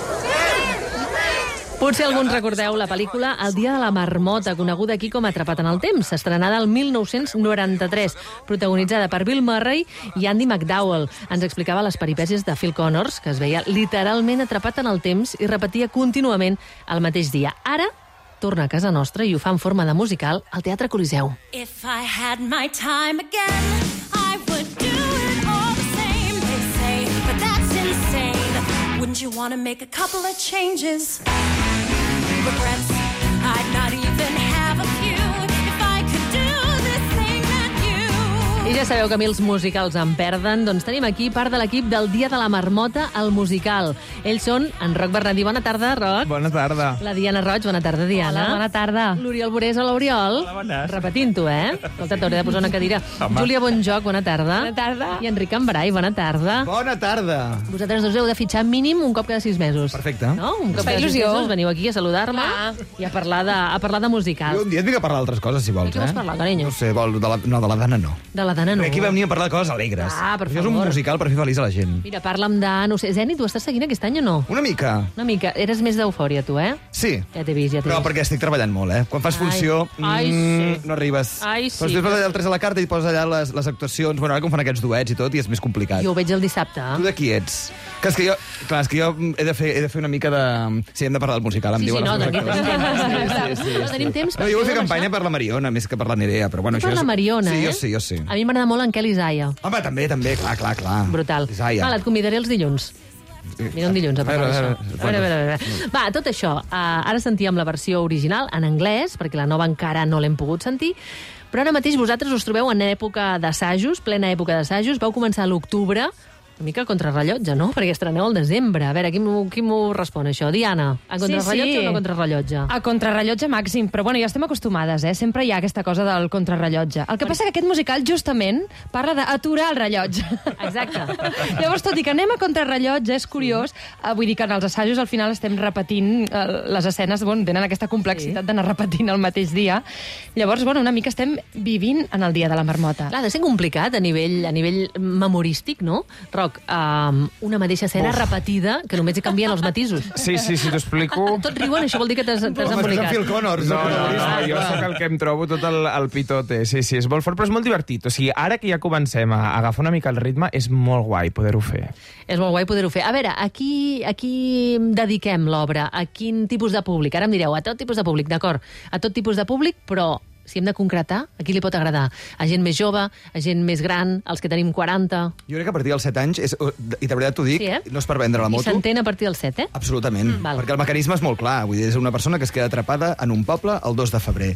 Potser alguns recordeu la pel·lícula El dia de la marmota, coneguda aquí com Atrapat en el temps, estrenada el mil nou-cents noranta-tres, protagonitzada per Bill Murray i Andy McDowell. Ens explicava les peripècies de Phil Connors, que es veia literalment atrapat en el temps i repetia contínuament el mateix dia. Ara torna a casa nostra i ho fa en forma de musical al Teatre Coliseu. If I had my time again, I would do it all the same. They say, but that's insane. Wouldn't you want to make a couple of changes? Regrets, I'd not even have a few if I could do this thing that you... I ja sabeu que a mi els musicals em perden, doncs tenim aquí part de l'equip del Dia de la Marmota, el musical. Ells són en Roc Bernadí. Bona tarda, Roc. Bona tarda. La Diana Roig. Bona tarda, Diana. Hola, bona tarda. L'Oriol Borés. Hola, Oriol. Hola, bones. Repetint-ho, eh? Escolta, t'hauré de posar una cadira. Home. Júlia Bonjoc, bona tarda. Bona tarda. I Enric Cambrai, bona tarda. Bona tarda. Vosaltres dos heu de fitxar mínim un cop cada sis mesos. Perfecte. No? Un cop Fa cada sis il·lusió. mesos veniu aquí a saludar-me i a parlar, de, a parlar de musical. Jo un dia et vinc a parlar d'altres coses, si vols, De què vols eh? parlar, carinyo? No sé, vol, de la, no, de la Dana no. De la Dana no. Aquí vam venir a parlar de coses alegres. Ah, per Això és un favor. musical per fer feliç a la gent. Mira, parla'm de... No sé, Zeni, tu estàs seguint aquest any o no? Una mica. Una mica. Eres més d'eufòria, tu, eh? Sí. Ja t'he vist, ja t'he Però vist. perquè estic treballant molt, eh? Quan fas Ai. funció, Ai, mm, sí. no arribes. Ai, Però sí. després vas allà al tres a la carta i poses allà les, les actuacions. Bueno, ara com fan aquests duets i tot, i és més complicat. Jo ho veig el dissabte. Tu de qui ets? Que és que jo, clar, és que jo he de fer, he de fer una mica de... Sí, hem de parlar del musical, em Sí, sí, diuen no, els tenim meus temps. actors. Sí, sí, No tenim temps No, per jo vull fer fer una campanya per la Mariona, més que per la Nerea, però bueno... Per això la és- Mariona, sí, eh? jo sí, jo sí. A mi m'agrada molt en Quel Isaiah. Home, també, també, clar, clar, clar. Brutal. Isaiah. Val, et convidaré els dilluns. Mira, un dilluns a parlar A veure, d'això. a veure, A veure, a veure, a veure. Va, tot això. Uh, ara sentíem la versió original en anglès, perquè la nova encara no l'hem pogut sentir, però ara mateix vosaltres us trobeu en època d'assajos, plena època d'assajos. Vau començar a l'octubre, una mica a contrarrellotge, no? Perquè estreneu al desembre. A veure, qui m'ho qui m'ho respon, això? Diana, a contrarrellotge Sí, sí. o no contrarrellotge? A contrarrellotge màxim, però bueno, ja estem acostumades, eh? Sempre hi ha aquesta cosa del contrarrellotge. El que passa que aquest musical, justament, parla d'aturar el rellotge. Exacte. Llavors, tot i que anem a contrarrellotge, és curiós, eh, vull dir que en els assajos al final estem repetint eh, les escenes, bueno, tenen aquesta complexitat d'anar repetint el mateix dia. Llavors, bueno, una mica estem vivint en el dia de la marmota. Clar, ha de ser complicat a nivell, a nivell memorístic, no? Roc, um, una mateixa escena Uf. repetida que només hi canvien els matisos. Sí, sí, sí, t'ho explico. Tots riuen, això vol dir que t'has t'has embolicat. Phil Connors. No, no, no, jo sóc el que em trobo tot el, el pitote. Sí, sí, és molt fort, però és molt divertit. O sigui, ara que ja comencem a agafar una mica el ritme, és molt guai poder-ho fer. És molt guai poder-ho fer. A veure, a qui, a qui dediquem l'obra? A quin tipus de públic? Ara em direu, a tot tipus de públic, d'acord. A tot tipus de públic, però si hem de concretar, a qui li pot agradar? A gent més jove, a gent més gran, als que tenim quaranta... Jo crec que a partir dels set anys, és, i de veritat t'ho dic, Sí, eh? no és per vendre la I moto, s'entén a partir dels set, eh? absolutament, Mm, val. perquè el mecanisme és molt clar. Vull dir, és una persona que es queda atrapada en un poble el dos de febrer.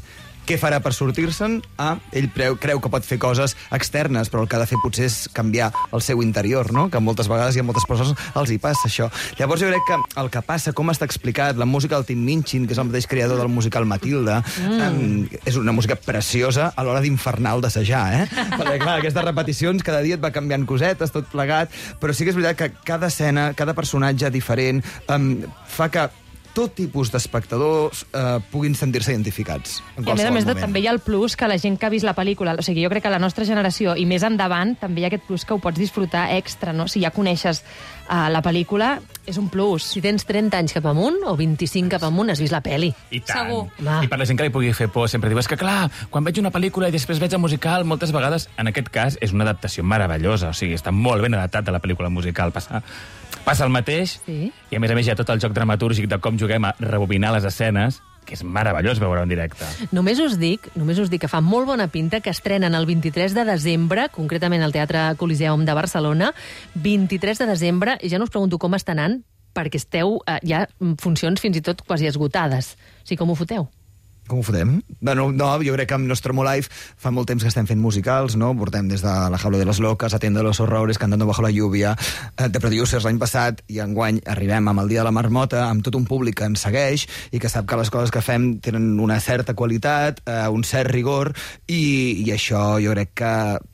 què farà per sortir-se'n? Ah, ell creu, creu que pot fer coses externes, però el que ha de fer potser és canviar el seu interior, no? Que moltes vegades i a moltes persones els hi passa això. Llavors jo crec que el que passa, com està explicat, la música del Tim Minchin, que és el mateix creador del musical Matilda, mm. eh, és una música preciosa a l'hora d'infernal d'assajar, eh? Perquè, clar, aquestes repeticions, cada dia et va canviant cosetes, tot plegat, però sí que és veritat que cada escena, cada personatge diferent, eh, fa que tot tipus d'espectadors eh, puguin sentir-se identificats. En I a més a més, moment. també hi ha el plus que la gent que ha vist la pel·lícula, o sigui, jo crec que la nostra generació, i més endavant, també hi ha aquest plus que ho pots disfrutar extra, no? Si ja coneixes uh, la pel·lícula, és un plus. Si tens trenta anys cap amunt, o vint-i-cinc cap amunt, has vist la pel·li. I tant. Segur. I per la gent que li pugui fer por, sempre diu, és que clar, quan veig una pel·lícula i després veig el musical, moltes vegades, en aquest cas, és una adaptació meravellosa, o sigui, està molt ben adaptat a la pel·lícula musical. Passa, passa el mateix, sí. I a més a més hi ha tot el joc dramatúrgic de com juguem a rebobinar les escenes, que és meravellós veure en directe. Només us dic, només us dic que fa molt bona pinta que estrenen el vint-i-tres de desembre, concretament al Teatre Coliseum de Barcelona, vint-i-tres de desembre, i ja no us pregunto com està anant, perquè esteu eh, ja funcions fins i tot quasi esgotades. O sigui, com ho foteu? Com ho fotem? No, no, jo crec que amb Nostromo Live fa molt temps que estem fent musicals, no? Portem des de La jaula de les locas, Atiende los horrores, Cantando bajo la lluvia, de Producers l'any passat, i enguany arribem amb el Dia de la Marmota, amb tot un públic que ens segueix i que sap que les coses que fem tenen una certa qualitat, eh, un cert rigor, i, i això jo crec que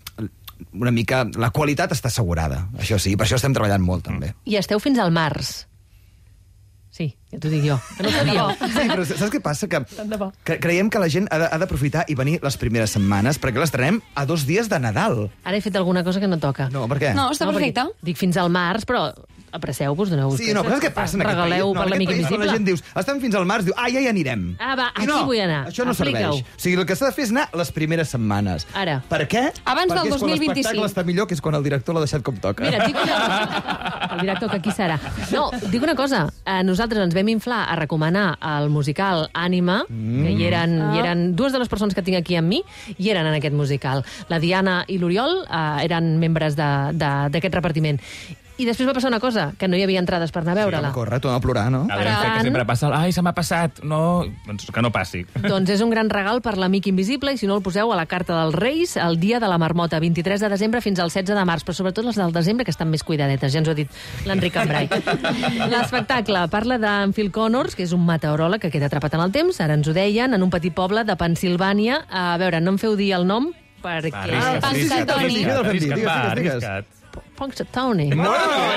una mica... La qualitat està assegurada, això sí, per això estem treballant molt, també. I esteu fins al març. Sí, ja t'ho dic jo. Que no ho sabia. Sí, però saps què passa? Que, que creiem que la gent ha de- ha d'aprofitar i venir les primeres setmanes, perquè l'estrenem a dos dies de Nadal. Ara he fet alguna cosa que no toca. No, per què? No, està perfecte. perquè Dic fins al març, però apresseu-vos, doneu-vos Sí, no, però saps què passa en aquest país? Regaleu No, per en l'amic aquest país, quan invisible. la gent dius, estem fins al març, diu, ah, ja hi anirem. Ah, va, I aquí no, vull anar. Això no Explica-ho. serveix. O sigui, el que s'ha de fer és anar les primeres setmanes. Ara. Per què? Abans del Perquè és dos mil quan vint-i-cinc. l'espectacle està millor, que és quan el director l'ha deixat com toca. Mira, et dic una cosa. El director, que aquí serà. No, dic una cosa. Eh, nosaltres ens vam inflar a recomanar el musical Ànima, mm. que hi eren, hi eren dues de les persones que tinc aquí amb mi, i eren en aquest musical. La Diana i l'Oriol eh, eren membres de- de- d'aquest repartiment. I després va passar una cosa, que no hi havia entrades per anar a veure-la. Corre, tu a plorar, no? A veure, que sempre passa el, ai, se m'ha passat. No, doncs que no passi. Doncs és un gran regal per l'amic invisible, i si no el poseu a la carta dels Reis, el dia de la marmota, vint-i-tres de desembre fins al setze de març, però sobretot les del desembre, que estan més cuidadetes, ja ens ho ha dit l'Enric Cambrai. L'espectacle parla d'en Phil Connors, que és un meteoròleg que queda atrapat en el temps, ara ens ho deien, en un petit poble de Pensilvània. A veure, no em feu dir el nom, perquè... Arrisca't, Ah, sí, sí, arrisca't, sí, sí, sí, sí, arrisca't, digues, digues, va, digues. arrisca't. Punxsutawney. No, no,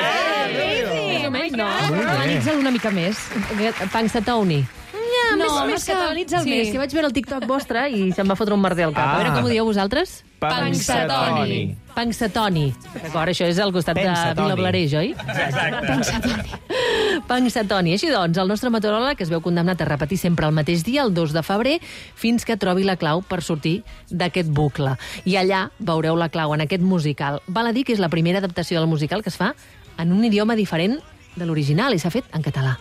Sí, Més no. Analitza'l una mica més. Punxsutawney. Ja, No, més, no més sé. catalitza'l Sí. més, que vaig veure el TikTok vostre i se'm va fotre un merder al cap. Ah. A veure com ho dieu vosaltres. Punxsutawney. Punxsutawney. D'acord, això és al costat de Punxsutawney. Vila Blareix, oi? Punxsutawney. Així doncs, el nostre meteoròleg es veu condemnat a repetir sempre el mateix dia, el dos de febrer, fins que trobi la clau per sortir d'aquest bucle. I allà veureu la clau en aquest musical. Val a dir que és la primera adaptació del musical que es fa en un idioma diferent de l'original i s'ha fet en català.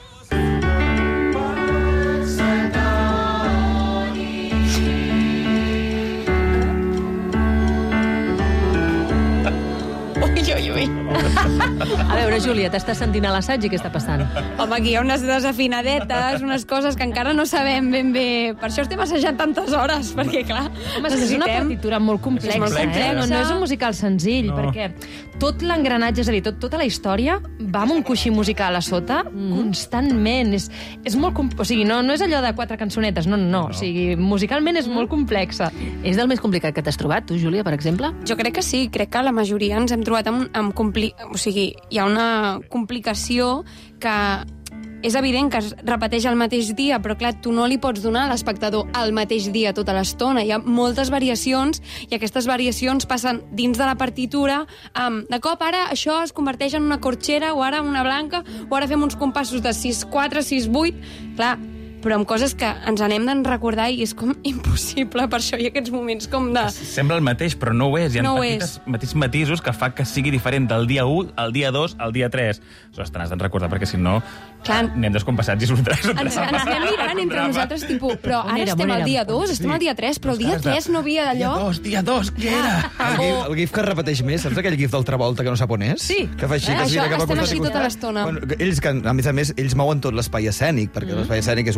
Ui, ui, ui. A veure, Júlia, t'estàs sentint a l'assaig i què està passant? Home, aquí hi ha unes desafinadetes, unes coses que encara no sabem ben bé. Per això estem assajant tantes hores, perquè, clar, Home, és una partitura molt complexa, És molt complexa. eh? No, no és un musical senzill, No. perquè tot l'engranatge, és a dir, tot, tota la història va amb un coixí musical a sota mm. constantment. És, és molt... com- O sigui, no, no és allò de quatre cançonetes, no, no, no. O sigui, musicalment és molt complexa. És del més complicat que t'has trobat, tu, Júlia, per exemple? Jo crec que sí, crec que la majoria ens hem trobat amb, amb compli... O sigui, hi ha una complicació que és evident que es repeteix el mateix dia, però clar, tu no li pots donar a l'espectador el mateix dia tota l'estona. Hi ha moltes variacions i aquestes variacions passen dins de la partitura amb, de cop ara això es converteix en una corxera o ara una blanca o ara fem uns compassos de sis quatre, sis vuit. Clar, però amb coses que ens n'hem de recordar i és com impossible, per això hi ha aquests moments com de... Sembla el mateix, però no ho és. Hi ha No ho petites, petits matisos que fa que sigui diferent del dia u al dia dos al dia tres. Això te n'has de recordar, perquè si no Clar. anem descompassats i sortiràs. Ens, ens anem mirant entre nosaltres, tipus, però On ara érem, estem on al érem? dia dos, estem al dia tres, però el dia tres no havia d'allò... Dia dos, dia dos, què era? El gif, el gif que es repeteix més, saps aquell gif del Travolta que no sap on és? Sí. Que fa així, Eh, que es això, mira cap a estem costat i així costat. tota l'estona. Bueno, ells, que, a més a més, ells mouen tot l'espai escènic, perquè mm. l'espai escènic és un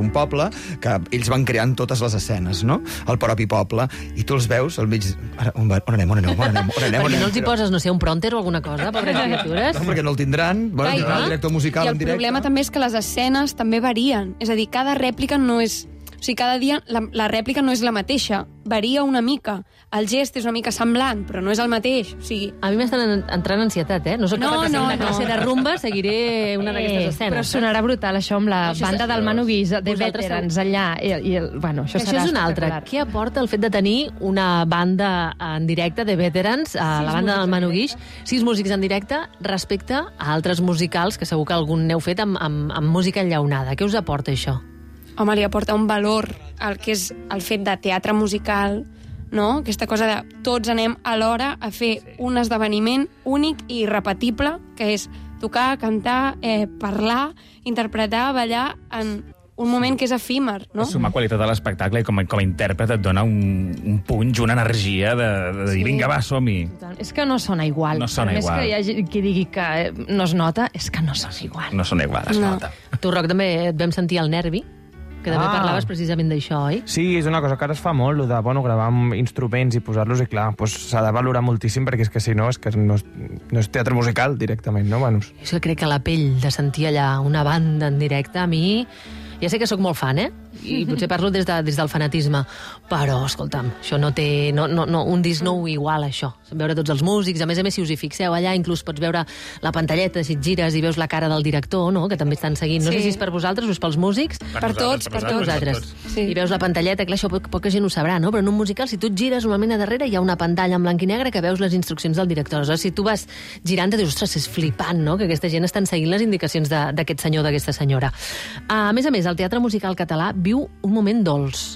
un poble, que ells van creant totes les escenes, no? El propi poble, i tu els veus al mig... Ara, on, va, on anem, on anem, on anem, on anem? Per què no els hi poses, no sé, un prompter o alguna cosa, pobres criatures? No, perquè no el tindran, bueno, Clar, tindran ah, el director musical I el en directe. problema també és que les escenes també varien. És a dir, cada rèplica no és... O sigui, cada dia la, la rèplica no és la mateixa. Varia una mica. El gest és una mica semblant, però no és el mateix. O sigui... A mi m'estan entrant ansietat, eh? No soc No, capaç de seguir no, una classe no. de rumba, seguiré una d'aquestes Eh, escenes. però sonarà brutal, això, amb la Això banda és- del Manu Guix, de Vosaltres Veterans, sou- allà. I, i el, bueno, això, Això serà és un altre. espectacular. Què aporta el fet de tenir una banda en directe de Veterans, a la banda del Manu Guix, sis músics en directe, respecte a altres musicals, que segur que algun n'heu fet amb, amb, amb música enllaunada? Què us aporta això? Home, li aporta un valor al que és el fet de teatre musical, no? Aquesta cosa de tots anem alhora a fer un esdeveniment únic i irrepetible, que és tocar, cantar, eh, parlar, interpretar, ballar en un moment que és efímer, no? Sumar qualitat a l'espectacle i com a, com a intèrpret et dona un, un punx, una energia de, de dir, Sí. vinga, va, som-hi. És que no sona igual. No sona per més igual. que hi hagi qui digui que eh, no es nota, és que no sona igual. No sona igual, es No. nota. Tu, Roc, també et vam sentir al Nervi, que també Ah. parlaves precisament d'això, oi? Sí, és una cosa que ara es fa molt, lo de bueno, gravar amb instruments i posar-los, i clar, pues, s'ha de valorar moltíssim, perquè és que si no, és que no és, no és teatre musical directament, no? Bueno, Jo és que crec que la pell de sentir allà una banda en directe, a mi... Ja sé que sóc molt fan, eh? I potser parlo des, de, des del fanatisme, però, escolta'm, això no té... No, no, no, un disc no ho iguala, això. Veure tots els músics, a més a més, si us hi fixeu allà, inclús pots veure la pantalleta, si et gires i veus la cara del director, no?, que també estan seguint. No Sí. sé si és per vosaltres o és pels músics. Per Per tots, per Per tots. vosaltres. Sí. I veus la pantalleta, clar, això po- poca gent ho sabrà, no? Però en un musical, si tu et gires, normalment a darrere hi ha una pantalla en blanc i negre que veus les instruccions del director. Aleshores, si tu vas girant, dius, ostres, és flipant, no?, que aquesta gent estan seguint les indicacions de- d'aquest senyor o d'aquesta senyora. A més a més, el teatre musical català viu un moment dolç,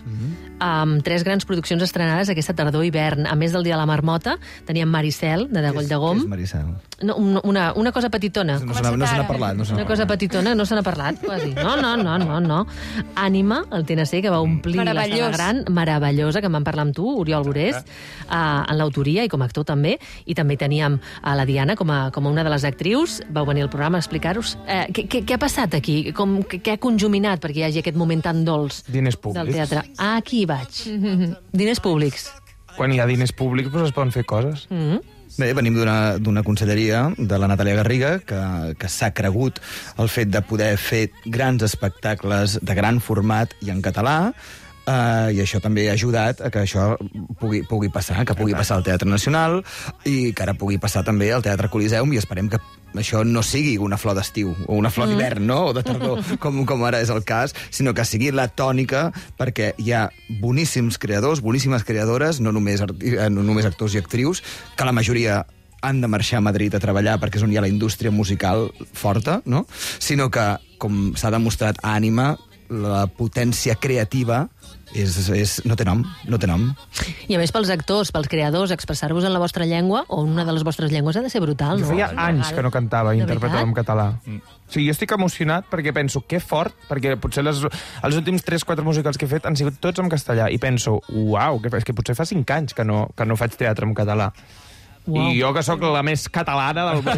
amb tres grans produccions estrenades aquesta tardor-hivern. A més del Dia de la Marmota, teníem Maricel, de Degoll de Gom. És Maricel. No, un- una, una cosa petitona. No se n'ha no se n'ha parlat. No se n'ha Una cosa petitona, no se n'ha parlat, quasi. No, no, no, no, no. Ànima, el T N C, que va omplir la sala Meravellós. gran, meravellosa, que en vam parlar amb tu, Oriol Borés, uh, en l'autoria i com a actor també, i també teníem a la Diana com a, com a una de les actrius. Vau venir al programa a explicar-vos. Uh, què, què, què ha passat aquí? Com, què, què ha conjuminat perquè hi hagi aquest moment tan dolç diners del públics. teatre? Ah, aquí hi vaig. Diners públics. Quan hi ha diners públics, doncs es poden fer coses. Mm -hmm. Bé, venim d'una d'una conselleria de la Natàlia Garriga que, que s'ha cregut el fet de poder fer grans espectacles de gran format i en català, Uh, i això també ha ajudat a que això pugui, pugui passar, que pugui passar al Teatre Nacional i que ara pugui passar també al Teatre Coliseum, i esperem que això no sigui una flor d'estiu o una flor d'hivern, no?, o de tardor, com, com ara és el cas, sinó que sigui la tònica, perquè hi ha boníssims creadors, boníssimes creadores, no només, arti- eh, no només actors i actrius, que la majoria han de marxar a Madrid a treballar perquè és on hi ha la indústria musical forta, no?, sinó que, com s'ha demostrat a Ànima, la potència creativa és, és, no té nom, no té nom. I a més, pels actors, pels creadors, expressar-vos en la vostra llengua o en una de les vostres llengües ha de ser brutal, Jo no? feia anys que no cantava i De interpretava en català. O sigui, jo estic emocionat perquè penso, que fort, perquè potser les, els últims tres quatre musicals que he fet han sigut tots en castellà, i penso, uau, que, és que potser fa cinc anys que no, que no faig teatre en català. Uau. I jo, que sóc la més catalana del món.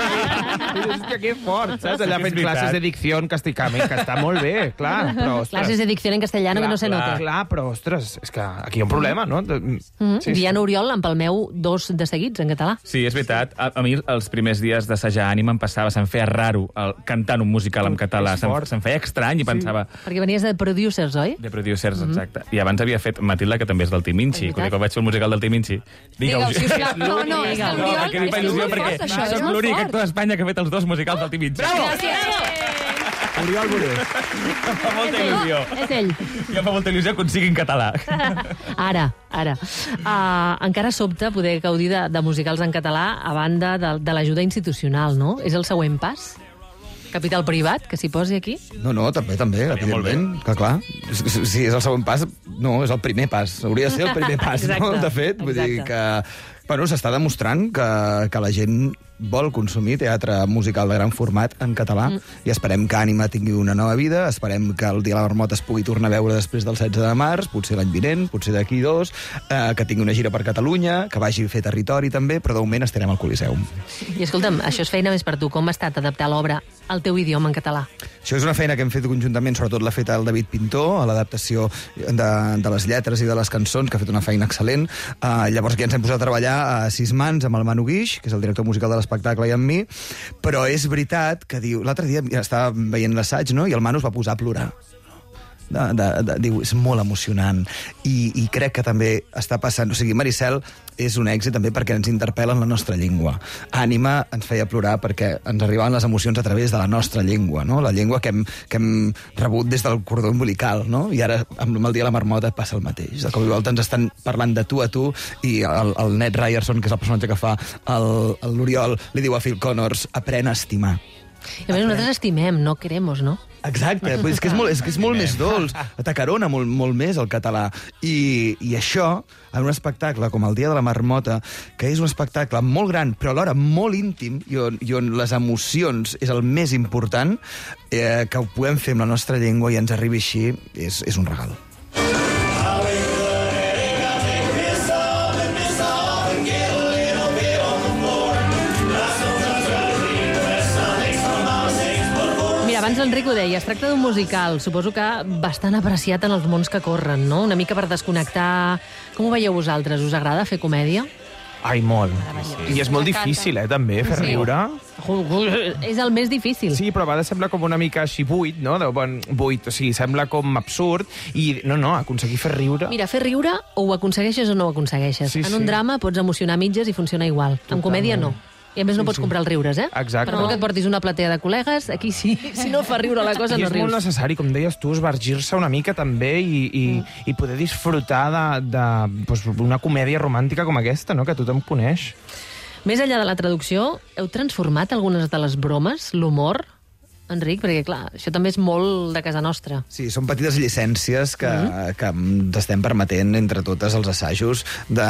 És que que fort, saps? Allà És fent veritat. classes de dicció, que estic, que està molt bé, clar, però, ostres. Classes de dicció en castellano que no se nota. Clar, però, ostres, és que aquí hi ha un problema, no? Mm -hmm. Sí, sí. Diana Oriol empalmeu dos de seguits en català. Sí, és veritat. A, a mi els primers dies d'assajar Ànima em passava, se'm feia raro el, cantant un musical en català. és Se'm, fort. se'm feia estrany i pensava... Perquè venies de producers, oi? De producers, exacte. I abans havia fet Matilda, que també és del Timinci. És veritat. Quan vaig fer el musical del Timinci. Digue'u, sisplau. No, no, és que No, l'Oriol... perquè em fa és il·lusió molt perquè fort, això, és soc molt l'únic fort. actor d'Espanya que ha fet els dos musicals del Timinci. Bravo! Oriol Borés. Em fa molta il·lusió. És ell. I em fa molta il·lusió que ho sigui en català. Ara, ara. Uh, encara sobta poder gaudir de, de musicals en català a banda de, de l'ajuda institucional, no? És el següent pas? Capital privat, que s'hi posi aquí? No, no, també, també, evidentment, que clar. Si si és el segon pas, no, és el primer pas. Hauria de ser el primer pas, no?, Exacte, de fet. Vull dir exacte. que, bueno, s'està demostrant que, que la gent vol consumir teatre musical de gran format en català, mm. i esperem que Ànima tingui una nova vida, esperem que el Dia de la Marmota es pugui tornar a veure després del setze de març, potser l'any vinent, potser d'aquí dos, eh, que tingui una gira per Catalunya, que vagi a fer territori també, però de moment estarem al Coliseum. I escolta'm, això és feina més per tu. Com ha estat adaptar l'obra al teu idioma en català? Això és una feina que hem fet conjuntament, sobretot l'ha fet el David Pintor, a l'adaptació de, de les lletres i de les cançons, que ha fet una feina excel·lent. Uh, llavors aquí ens hem posat a treballar a sis mans amb el Manu Guix, que és el director musical de l'espectacle, i amb mi, però és veritat que diu... L'altre dia ja estava veient l'assaig, no?, i el Manu es va posar a plorar. De, de, de, diu, és molt emocionant. I, I crec que també està passant... O sigui, Maricel és un èxit també perquè ens interpel·la en la nostra llengua. Ànima ens feia plorar perquè ens arribaven les emocions a través de la nostra llengua, no? La llengua que hem, que hem rebut des del cordó umbilical, no? I ara, amb el Dia de la Marmota, passa el mateix. De cop i volta ens estan parlant de tu a tu i el, el Ned Ryerson, que és el personatge que fa l'Oriol, li diu a Phil Connors, aprèn a estimar. I a més, nosaltres estimem, no queremos, no? Exacte, però és que és molt, és que és molt més dolç, t'acarona molt, molt més el català. I, I això, en un espectacle com el Dia de la Marmota, que és un espectacle molt gran, però alhora molt íntim, i on, i on les emocions és el més important, eh, que ho podem fer amb la nostra llengua i ens arribi així, és, és un regal. Abans l'Enric ho deia, es tracta d'un musical, suposo que bastant apreciat en els mons que corren, no? Una mica per desconnectar... Com ho veieu vosaltres? Us agrada fer comèdia? Ai, molt. Sí. I és molt difícil, eh, també, fer Sí. riure. És el més difícil. Sí, però a vegades sembla com una mica així buit, no? De, bon, buit, o sigui, sembla com absurd. I no, no, aconseguir fer riure... Mira, fer riure o ho aconsegueixes o no ho aconsegueixes. Sí, en sí. un drama pots emocionar mitges i funciona igual. En comèdia no. I a més no Sí, pots sí. comprar els riures, eh? Exacte. Per molt que et portis una platea de col·legues, aquí sí, si no fa riure la cosa I no és rius. molt necessari, com deies tu, esbargir-se una mica també i, i, mm. i poder disfrutar de, de pues, una comèdia romàntica com aquesta, no?, que tothom coneix. Més enllà de la traducció, heu transformat algunes de les bromes, l'humor, Enric? Perquè, clar, això també és molt de casa nostra. Sí, són petites llicències que, mm. que ens estem permetent entre totes els assajos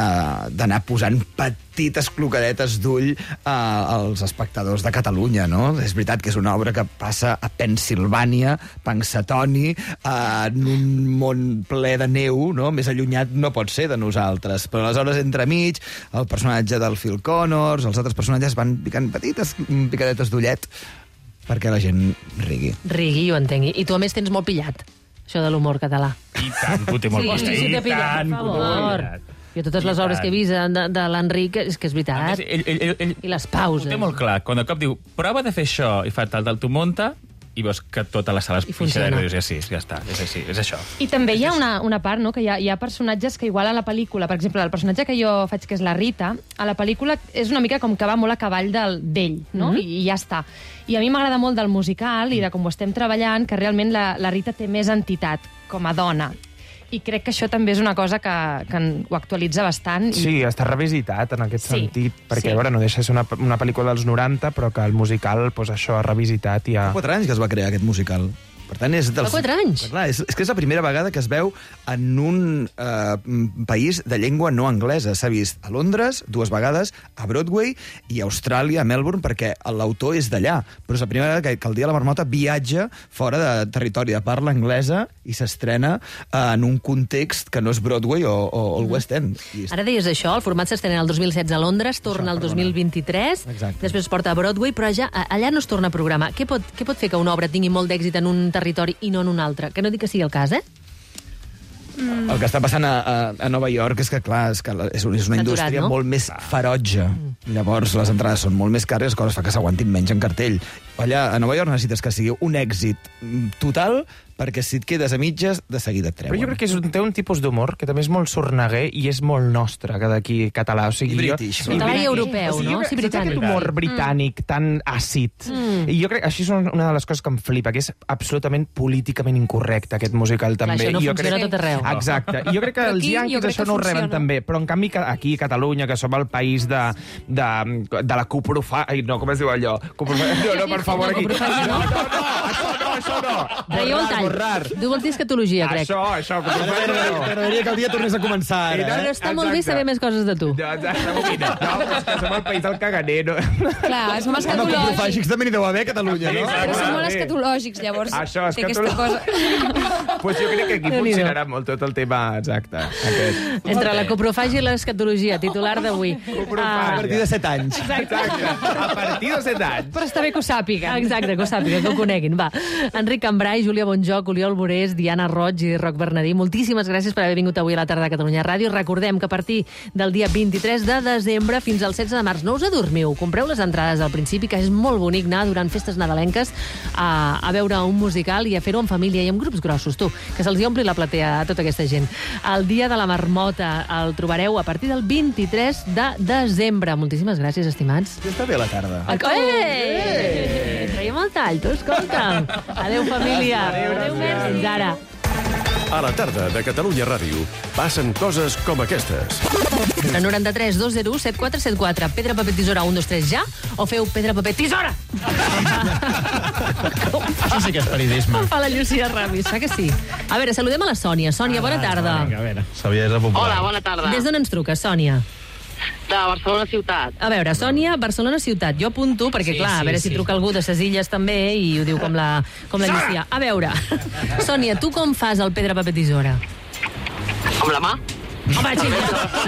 d'anar posant petites clocadetes d'ull a, als espectadors de Catalunya, no? És veritat que és una obra que passa a Pensilvània, Punxsutawney, en un món ple de neu, no? Més allunyat no pot ser de nosaltres. Però aleshores, entremig, el personatge del Phil Connors, els altres personatges van picant petites picadetes d'ullet perquè la gent rigui. Rigui, ho entengui. I tu, a més, tens molt pillat, això de l'humor català. I tant, que ho té molt Sí, pillat. sí, I t'he pillat, tant, per que ho té favor. pillat. Jo totes I les obres tant. que he vist de, de l'Enric, és que és veritat. Més, ell, ell, ell, I les pauses. Ho té molt clar. Quan de cop diu, prova de fer això, i fa tal, tal, tu munta, i veus que tota la sala es pixa de riure. Sí, ja està, és així, és això. I també hi ha una, una part, no?, que hi ha, hi ha personatges que igual a la pel·lícula, per exemple, el personatge que jo faig, que és la Rita, a la pel·lícula és una mica com que va molt a cavall del- d'ell, no? Mhm. I, I ja està. I a mi m'agrada molt del musical i de com ho estem treballant, que realment la, la Rita té més entitat com a dona. I crec que això també és una cosa que, que ho actualitza bastant. I... Sí, està revisitat en aquest Sí, sentit, perquè sí. a veure, no deixa de ser una, una pel·lícula dels noranta, però que el musical, pues, això, ha revisitat i ha... Fa quatre anys que es va crear aquest musical. Per tant, és dels... Fa quatre anys? Clar, és, és que és la primera vegada que es veu en un eh, país de llengua no anglesa. S'ha vist a Londres dues vegades, a Broadway i a Austràlia, a Melbourne, perquè l'autor és d'allà. Però és la primera vegada que, que el Dia de la Marmota viatja fora de territori de parla anglesa i s'estrena eh, en un context que no és Broadway o, o, o el West End. I és... Ara deies això, el format s'estrena el dos mil setze a Londres, torna el dos mil vint-i-tres, Exacte. després es porta a Broadway, però ja, allà no es torna a programar. Què pot, què pot fer que una obra tingui molt d'èxit en un territori i no en un altre? Que no dic que sigui el cas, eh? El que està passant a, a, a Nova York és que, clar, és, que la- és, un, és una S'ha aturat, indústria no? molt més ferotge. Mm. Llavors, les entrades són molt més cares, coses fa que s'aguantin menys en cartell. Allà, a Nova York necessites que sigui un èxit mm, total, perquè si et quedes a mitges, de seguida et treuen. Però jo crec que és un, té un tipus d'humor que també és molt sorneguer i és molt nostre, que d'aquí català. O sigui, I british. Jo, Català i british. europeu, O sigui, no? jo crec- Sí, saps britànic. aquest humor britànic tan àcid. Mm. I jo crec que això és una de les coses que em flipa, que és absolutament políticament incorrecte, aquest musical, Clar, també. això no I jo funciona crec... a tot arreu. Exacte. I jo crec que Però els aquí jo yanquis crec això que no ho reben funciona. també, però en canvi ca- aquí a Catalunya, que som el país de, de, de la coprofa... Ai, no, com es diu allò? Coprofa... No, no, per favor, aquí. coprofagia No, no? no, no, això no, això no. Traieu el tall. borrar. Tu vols dir escatologia, crec. Això, això, coprofagia no. M'agradaria que el dia tornés a començar ara. Era- Eh? Però està molt bé Exacte. saber més coses de tu. Ja, ja, ja, mira. No, però és que som el país del caganer, no? Clar, som Home, escatològics. coprofàgics també n'hi deu haver a Catalunya, no? Però som molt Sí. escatològics, llavors. Això, té aquesta cosa. Pues jo crec que aquí Déu-n'hi-do. funcionarà molt tot el tema exacte. Aquest. Entre la coprofàgia i l'escatologia, titular d'avui. A partir de set anys. Exacte. A partir de set anys. Però està bé que ho sàpiguen. Exacte, que ho sàpiga, que ho coneguin. Va, Va, Enric Cambrai, Júlia Bonjoc, Oriol Borés, Diana Roig i Roc Bernadí, moltíssimes gràcies per haver vingut avui a la tarda a Catalunya Ràdio. Recordem que a partir del dia vint-i-tres de desembre fins al setze de març no us adormiu. Compreu les entrades al principi, que és molt bonic anar durant festes nadalenques a, a veure un musical i a fer-ho en família i amb grups grossos, tu, que se'ls ompli la platea a tota aquesta gent. El Dia de la Marmota el trobareu a partir del vint-i-tres de desembre. Moltíssimes gràcies, estimats. Ja està bé la tarda. Eh! Traiem el tall, tu, escolta'm. Adéu, família. Adéu, Adéu més. Fins ara. A la tarda de Catalunya Ràdio passen coses com aquestes. El noranta-tres dos zero u set quatre set quatre. Pedra, paper, tisora, un, dos, tres, ja? O feu pedra, paper, tisora? Això sí que és periodisme. Com fa la Llucia Ramis, fa que sí? A veure, saludem a la Sònia. Sònia, bona tarda. Vinga, a veure. Saviesa popular. Hola, bona tarda. Des d'on ens truques, Sònia? De Barcelona ciutat. A veure, Sònia, Barcelona ciutat. Jo apunto, perquè, Sí, clar, sí, a veure si sí. truca algú de ses illes també i ho diu com la, com la Llucia. A veure, Sònia, tu com fas el pedra, paper, tisora? Amb la mà? Home, xica!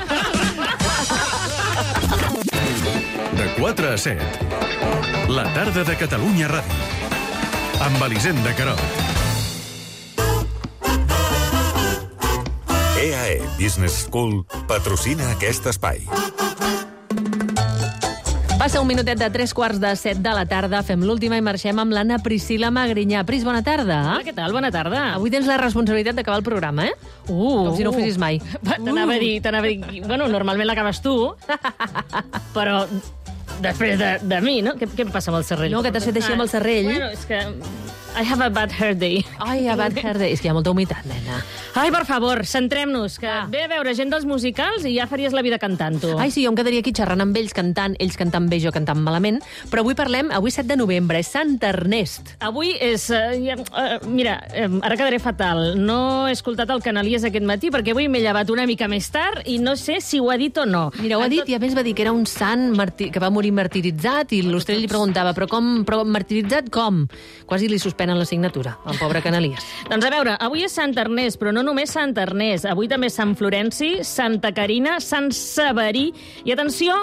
De quatre a set. La tarda de Catalunya Ràdio. Amb Elisenda Carot. E A E Business School patrocina aquest espai. Passa un minutet de tres quarts de set de la tarda, fem l'última i marxem amb l'Anna Priscila Magrinyà. Pris, bona tarda. Hola, què tal? Bona tarda. Avui tens la responsabilitat d'acabar el programa, eh? Uh, Com si no ho fessis mai. T'anava a dir, t'anava a dir... Bueno, normalment l'acabes tu, però després de, de mi, no? Què, què em passa amb el serrell? No, que t'has fet així amb el serrell. Bueno, és que... I have a bad hair day. Ai, a bad hair day. És que hi ha molta humitat, nena. Ai, per favor, centrem-nos, que ah. ve a veure gent dels musicals i ja faries la vida cantant-ho. Ai, sí, jo em quedaria aquí xerrant amb ells, cantant, ells cantant bé, jo cantant malament, però avui parlem, avui set de novembre, és Sant Ernest. Avui és... Uh, ja, uh, mira, uh, ara quedaré fatal. No he escoltat el Canalies aquest matí perquè avui m'he llevat una mica més tard i no sé si ho ha dit o no. Mira, ho ha dit tot... i a més va dir que era un sant martir... que va morir martiritzat i l'Ostrell li preguntava, però com, però martiritzat com? Quasi li suspenen la signatura, el pobre Canalies. Doncs a veure, avui és Sant Ernest, però no només Sant Ernest. Avui també Sant Florenci, Santa Carina, Sant Severí i, atenció,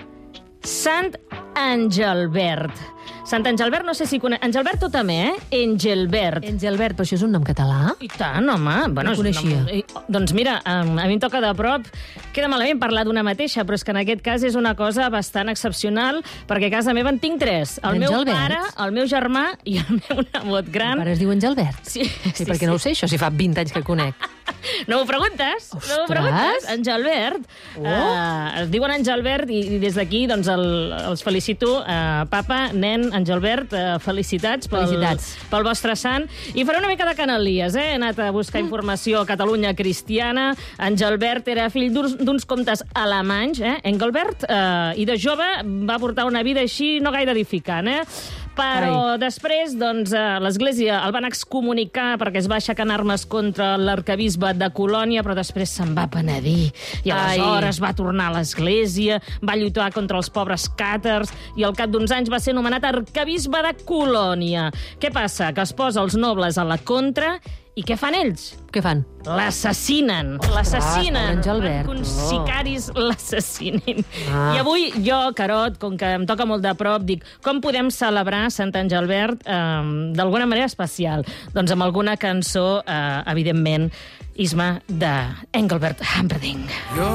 Sant Angelbert. Sant Angelbert, no sé si conec... Angelbert o també, eh? Engelbert. Engelbert, però això és un nom català? I tant, home. Bueno, no coneixia. Nom... Doncs mira, a mi em toca de prop. Queda malament parlar d'una mateixa, però és que en aquest cas és una cosa bastant excepcional, perquè a casa meva en tinc tres. El meu pare, el meu germà i el meu nebot gran. El pare es diu Engelbert? Sí, sí, sí perquè no ho sé, això, si fa vint anys que el conec. No m'ho preguntes? Ostres. No m'ho preguntes? Angelbert. Oh. Uh, es diuen Angelbert i, i des d'aquí doncs el, els felicito. Uh, papa, nen, Angelbert, uh, felicitats, pel, felicitats pel vostre sant. I faré una mica de canalies, eh? He anat a buscar mm. informació a Catalunya Cristiana. Angelbert era fill d'uns comtes alemanys, eh? Engelbert, uh, i de jove va portar una vida així no gaire edificant, eh? Però Ai. després, doncs, l'Església el van excomunicar perquè es va aixecar en armes contra l'arquebisbe de Colònia, però després se'n va penedir. I aleshores Ai. va tornar a l'Església, va lluitar contra els pobres càtars i al cap d'uns anys va ser nomenat arquebisbe de Colònia. Què passa? Que es posa els nobles a la contra i què fan ells? Què fan? L'assassinen. L'assassinen. Engelbert. Uns oh. sicaris l'assassinin. Ah. I avui jo, Carot, com que em toca molt de prop, dic, com podem celebrar Sant Engelbert eh, d'alguna manera especial? Doncs amb alguna cançó, eh, evidentment, Isma, de Engelbert Humperdinck.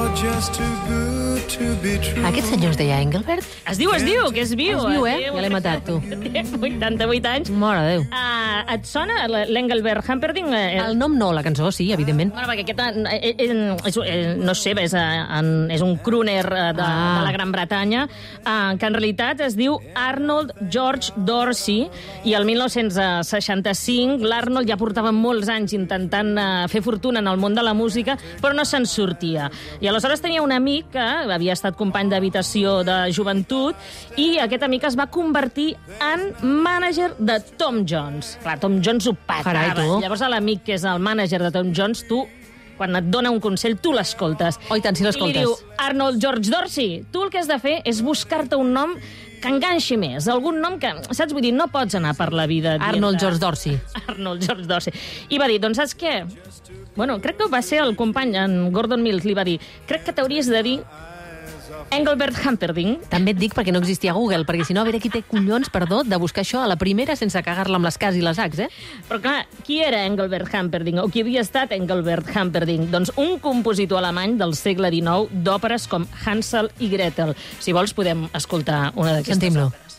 Aquest senyor es deia Engelbert? Es diu, es diu, que és viu. És viu, eh? Ja l'he matat, tu. vuitanta-vuit anys. Mare de Déu. Uh, et sona l'Engelbert Humperdinck? El nom no, la cançó sí, evidentment. Bueno, perquè aquest, eh, eh, és, eh, no sé, és, eh, és un crooner de, ah. de la Gran Bretanya, eh, que en realitat es diu Arnold George Dorsey, i el mil nou-cents seixanta-cinc l'Arnold ja portava molts anys intentant eh, fer fortuna en el món de la música, però no se'n sortia. I aleshores tenia un amic que havia estat company d'habitació de joventut i aquest amic es va convertir en mànager de Tom Jones. Clar, Tom Jones ho patava. Carai, tu. Llavors l'amic que és el mànager de Tom Jones, tu, quan et dona un consell, tu l'escoltes. Oh, i tant, si l'escoltes. I li diu, Arnold George Dorsey, tu el que has de fer és buscar-te un nom que enganxi més, algun nom que, saps, vull dir, no pots anar per la vida dient... Arnold George Dorsey. Arnold George Dorsey. I va dir, doncs saps què? Bueno, crec que va ser el company, en Gordon Mills, li va dir, crec que t'hauries de dir Engelbert Humperdinck. També et dic perquè no existia Google, perquè si no, a veure qui té collons, perdó, de buscar això a la primera sense cagar-la amb les cas i les acs, eh? Però clar, qui era Engelbert Humperdinck? O qui havia estat Engelbert Humperdinck? Doncs un compositor alemany del segle dinou d'òperes com Hansel i Gretel. Si vols, podem escoltar una d'aquestes Sentim-lo. òperes.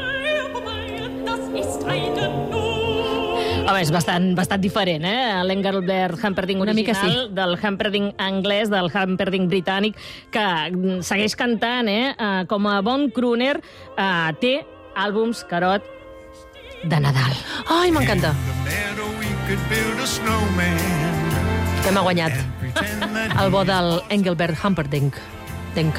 Home, és bastant, bastant diferent, eh? L'Engelbert Humperdinck Una mica original, sí. del Humperdinck anglès, del Humperdinck britànic, que segueix cantant, eh? Uh, com a bon crooner, uh, té àlbums, Carot, de Nadal. Ai, m'encanta. Que m'ha guanyat. El bo del Engelbert Humperdinck. Denk.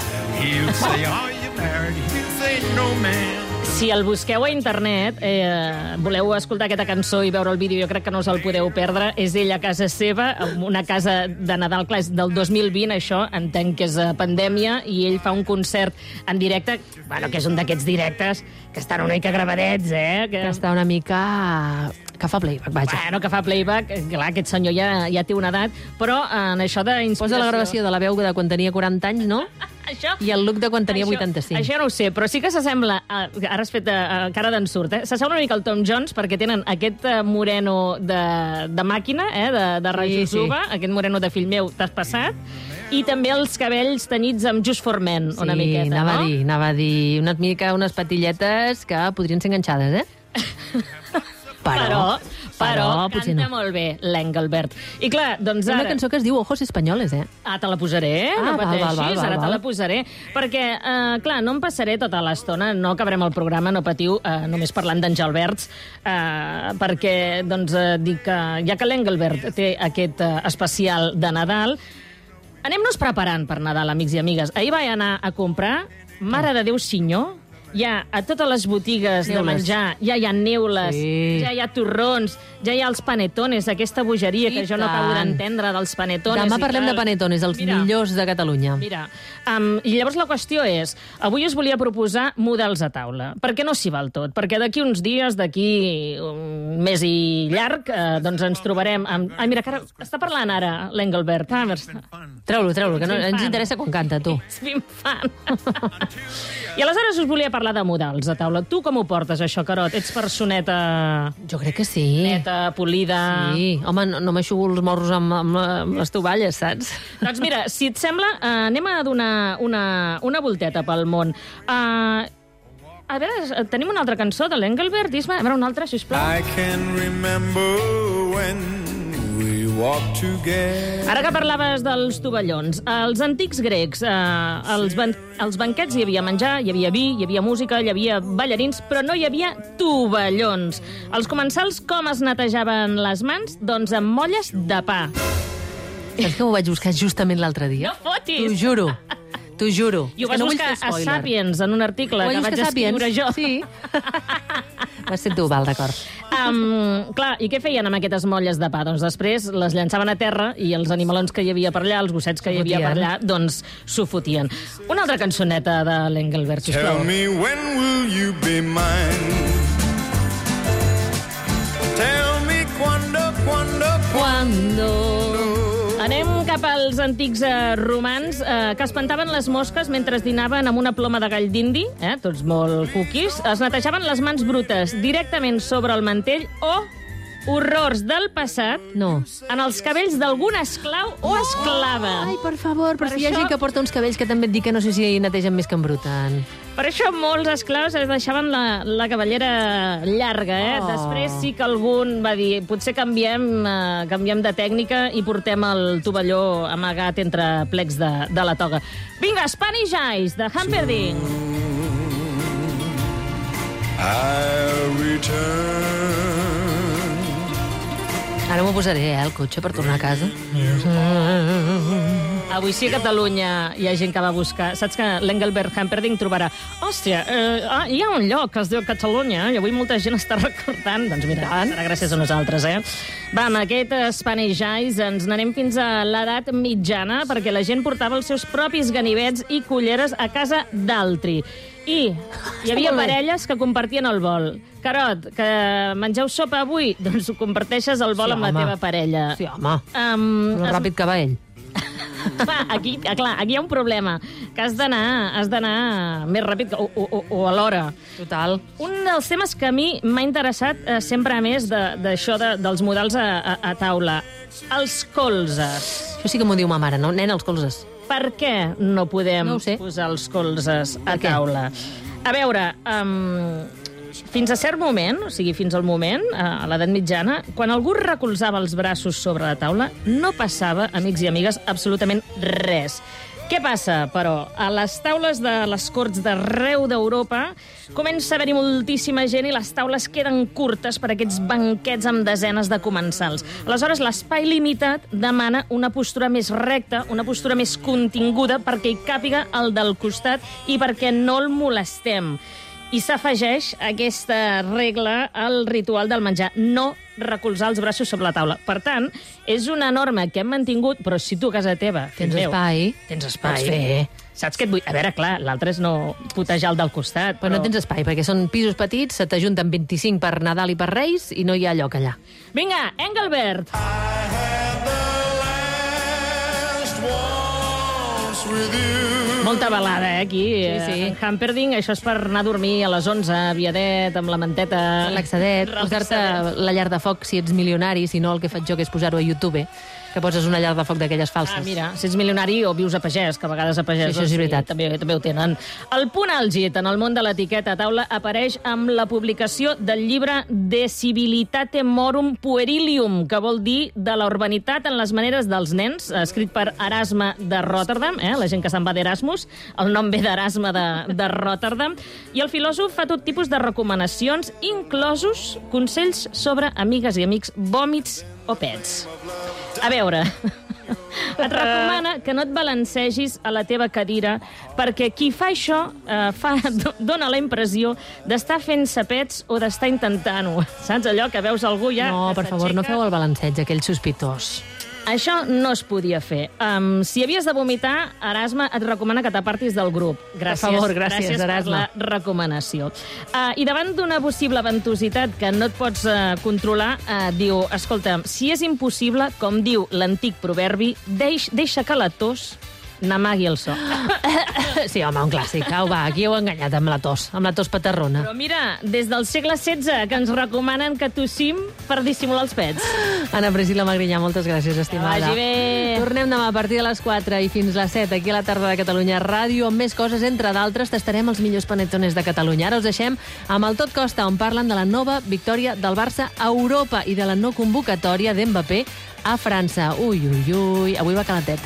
Si el busqueu a internet, eh, voleu escoltar aquesta cançó i veure el vídeo, jo crec que no us el podeu perdre. És ell a casa seva, una casa de Nadal, clar, és del dos mil vint, això, entenc que és pandèmia, i ell fa un concert en directe, bueno, que és un d'aquests directes que estan una mica gravadets, eh? Que està una mica... que fa playback, vaja. Bueno, que fa playback, clar, aquest senyor ja, ja té una edat, però en això d'inspiració... Posa la gravació de la veu de quan tenia quaranta anys, no? Això, I el look de quan tenia això, vuitanta-cinc. Això no ho sé, però sí que s'assembla, a, ara has fet a, a cara d'ensurt, eh? S'assembla una mica al Tom Jones perquè tenen aquest uh, moreno de, de màquina, eh? de, de rajosuba, sí, sí. Aquest moreno de fill meu, t'has passat, i també els cabells tenyits amb Just for Men, sí, una miqueta, anava no? a dir, anava a dir una mica unes patilletes que podrien ser enganxades, eh? Però, però, però potser canta no. molt bé l'Engelbert. I clar, doncs ara... Una cançó que es diu Ojos Españoles, eh? Ah, te la posaré, ah, no val, pateixis, val, val, val, ara te val. la posaré. Perquè, eh, clar, no em passaré tota l'estona, no acabarem el programa, no patiu, eh, només parlant d'Engelberts, eh, perquè, doncs, eh, dic que ja que l'Engelbert té aquest eh, especial de Nadal, anem-nos preparant per Nadal, amics i amigues. Ahir vaig anar a comprar, mare de Déu senyor, ja a totes les botigues neules. De menjar, ja hi ha neules, sí. Ja hi ha torrons, ja hi ha els panetones, aquesta bogeria I que jo tant. No acabo d'entendre dels panetones. Demà parlem de panetones, els mira, millors de Catalunya. Mira, um, i llavors la qüestió és, avui us volia proposar models a taula, perquè no s'hi val tot, perquè d'aquí uns dies, d'aquí un mes i llarg, eh, doncs ens trobarem amb... Ai, mira, que ara està parlant ara l'Engelbert. Ah, treu-lo, treu-lo, que no, ens interessa quan canta, tu. Ets ben fan. I aleshores us volia parlar de models a taula. Tu com ho portes, això, Carot? Ets personeta... Jo crec que sí. Neta, polida... Sí. Home, no, no m'aixugo els morros amb, amb, amb les tovalles, saps? Doncs mira, si et sembla, uh, anem a donar una, una volteta pel món. Uh, a veure, tenim una altra cançó de l'Engelbert, Isma? A veure, una altra, sisplau. I can remember when... Ara que parlaves dels tovallons, els antics grecs, eh, els, ban els banquets hi havia menjar, hi havia vi, hi havia música, hi havia ballarins, però no hi havia tovallons. Els comensals com es netejaven les mans? Doncs amb molles de pa. Saps que ho vaig buscar justament l'altre dia? No fotis! T'ho juro. T'ho juro. I ho vas no buscar a Sapiens, en un article que vaig escriure jo. Sí. Vas ser tu, val, d'acord. Um, clar, i què feien amb aquestes molles de pa? Doncs després les llançaven a terra i els animalons que hi havia per allà, els gossets que hi havia per allà, doncs s'ho fotien. Una altra cançoneta de l'Engelbert, sisplau. Tell me when will you be mine? Tell me quando, quando, quando... Anem cap als antics eh, romans eh, que espantaven les mosques mentre dinaven amb una ploma de gall d'indi, eh, tots molt cuquis. Es netejaven les mans brutes directament sobre el mantell o, horrors del passat, no. en els cabells d'algun esclau o esclava. Ai, per favor, però per si hi ha això... gent que porta uns cabells que també et dic que no sé si netegen més que embruten. Per això molts esclaus es deixaven la, la cabellera llarga, eh? Oh. Després sí que algun va dir potser canviem, eh, canviem de tècnica i portem el tovalló amagat entre plecs de, de la toga. Vinga, Spanish Eyes, de Humperdinck. I return. Ara m'ho posaré, eh, al cotxe per tornar a casa. Avui sí a Catalunya hi ha gent que va buscar. Saps que l'Engelbert Humperdinck trobarà hòstia, eh, ah, hi ha un lloc que es diu Catalunya i avui molta gent està recordant. Doncs mira, serà gràcies a nosaltres, eh? Va, amb aquest Spanish Eyes ens n'anem fins a l'edat mitjana perquè la gent portava els seus propis ganivets i culleres a casa d'altri. I hi havia parelles que compartien el bol. Carot, que mengeu sopa avui? Doncs ho comparteixes el bol sí, amb la home. teva parella. Sí, home. Um, Més ràpid que va ell. Clar, aquí, clar, aquí hi ha un problema, que has d'anar has d'anar més ràpid o, o, o a l'hora. Total. Un dels temes que a mi m'ha interessat eh, sempre més d'això de, de, dels models a, a, a taula. Els colzes. Això sí que m'ho diu ma mare, no? Nena, els colzes. Per què no podem no posar els colzes a taula? A veure, um, fins a cert moment, o sigui, fins al moment, a l'edat mitjana, quan algú recolzava els braços sobre la taula, no passava, amics i amigues, absolutament res. Què passa, però? A les taules de les corts d'arreu d'Europa comença a haver-hi moltíssima gent i les taules queden curtes per aquests banquets amb desenes de comensals. Aleshores, l'espai limitat demana una postura més recta, una postura més continguda perquè hi càpiga el del costat i perquè no el molestem. I s'afegeix aquesta regla al ritual del menjar, no recolzar els braços sobre la taula. Per tant, és una norma que hem mantingut, però si tu a casa teva... Tens espai. Tens espai. Pots fer. Saps què et vull? A veure, clar, l'altre és no putejar el del costat. Però... però no tens espai, perquè són pisos petits, se t'ajunten vint-i-cinc per Nadal i per Reis i no hi ha lloc allà. Vinga, Engelbert! Molta balada, eh, aquí. Sí, sí. En Hamperding, això és per anar a dormir a les onze, viadet, amb la manteta... Relaxadet, posar-te la llar de foc si ets milionari, si no el que faig jo que és posar-ho a YouTube, que poses una llar de foc d'aquelles falses. Ah, mira, si ets milionari o vius a pagès, que a vegades a pagès... Sí, això és veritat. Sí, també, també ho tenen. El punt àlgid en el món de l'etiqueta a taula apareix amb la publicació del llibre De Civilitate Morum Puerilium, que vol dir de la urbanitat en les maneres dels nens, escrit per Erasme de Rotterdam, eh, la gent que se'n va d'Erasmus, el nom ve d'Erasme de, de Rotterdam, i el filòsof fa tot tipus de recomanacions, inclosos consells sobre amigues i amics, vòmits o pets. A veure, et recomana que no et balancegis a la teva cadira perquè qui fa això eh, fa, dona la impressió d'estar fent-se pets o d'estar intentant-ho. Saps allò que veus algú ja... No, per favor, no feu el balanceig, aquell sospitós. Això no es podia fer. Um, si havies de vomitar, Erasme et recomana que t'apartis del grup. Gràcies, per favor, gràcies, gràcies Erasme. per la recomanació. Uh, I davant d'una possible ventositat que no et pots uh, controlar, uh, diu, escolta'm, si és impossible, com diu l'antic proverbi, deix, deixa que la tos n'amagui el so. Sí, home, un clàssic. Au, va, aquí heu enganyat amb la tos, amb la tos paterrona. Però mira, des del segle setze que ens recomanen que tossim per dissimular els pets. Ana Priscila Magrinyà, moltes gràcies, estimada. Vagi bé. Tornem demà a partir de les quatre i fins les set aquí a la tarda de Catalunya Ràdio amb més coses, entre d'altres, tastarem els millors panetones de Catalunya. Ara us deixem amb el Tot Costa, on parlen de la nova victòria del Barça a Europa i de la no convocatòria d'Mbappé a França. Ui, ui, ui, avui va calatet.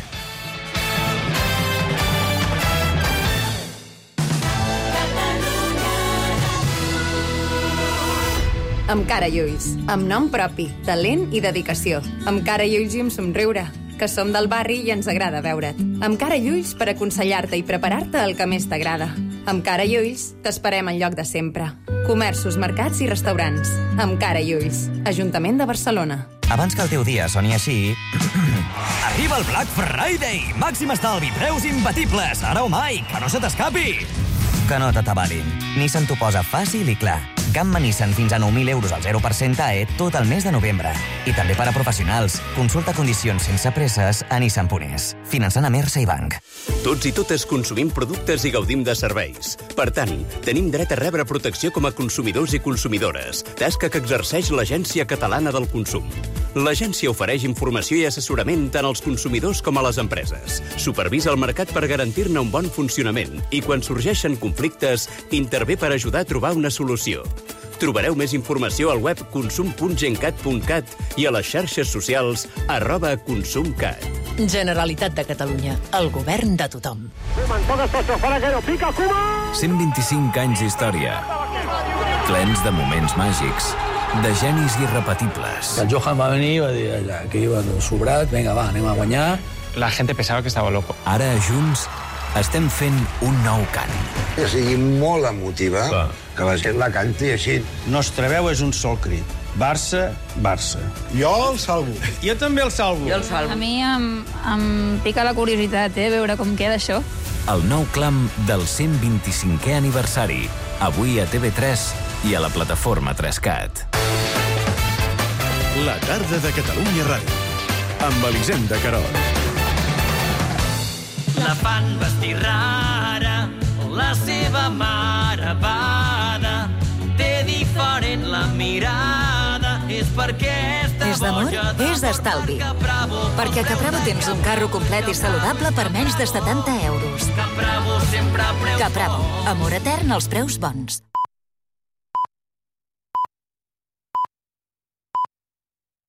Amb cara i ulls, amb nom propi, talent i dedicació. Amb cara i ulls i amb somriure, que som del barri i ens agrada veure't. Amb cara i ulls per aconsellar-te i preparar-te el que més t'agrada. Amb cara i ulls t'esperem en lloc de sempre. Comerços, mercats i restaurants. Amb cara i ulls. Ajuntament de Barcelona. Abans que el teu dia soni així... Arriba el Black Friday! Màxim estalvi, preus imbatibles, ara o mai, que no se t'escapi! Que no t'atabalin. Nissan t'ho posa fàcil i clar. Gamma Nissan fins a nou mil euros al zero per cent A E tot el mes de novembre. I també per a professionals. Consulta condicions sense presses a nissan punt es. Finançant a Mersa i Banc. Tots i totes consumim productes i gaudim de serveis. Per tant, tenim dret a rebre protecció com a consumidors i consumidores, tasca que exerceix l'Agència Catalana del Consum. L'agència ofereix informació i assessorament tant als consumidors com a les empreses. Supervisa el mercat per garantir-ne un bon funcionament i, quan sorgeixen conflictes, intervé per ajudar a trobar una solució. Trobareu més informació al web consum punt gencat punt cat i a les xarxes socials arroba consumcat. Generalitat de Catalunya, el govern de tothom. cent vint-i-cinc anys d'història, plens de moments màgics, de genis irrepetibles. El Johan va venir i va dir allà, que iba sobrat, vinga, va, anem a guanyar. La gente pensava que estava loco. Ara, junts, estem fent un nou cant. Que sigui molt emotiva, ah. que la gent la canti així. Nostra veu és un sol crit. Barça, Barça. Jo el salvo. Jo també el salvo. Jo el salvo. A mi em, em pica la curiositat, eh, veure com queda això. El nou clam del cent vint-i-cinquè aniversari. Avui a T V tres i a la plataforma tres cat. La tarda de Catalunya Ràdio. Amb Elisenda Querol. La fan vestir rara, la seva mare bada, té diferent la mirada, és perquè està És d'amor? boja És d'estalvi. Perquè a Capravo tens un carro complet i saludable per menys de setanta euros. Capravo sempre a preus Capravo. Amor etern als preus bons.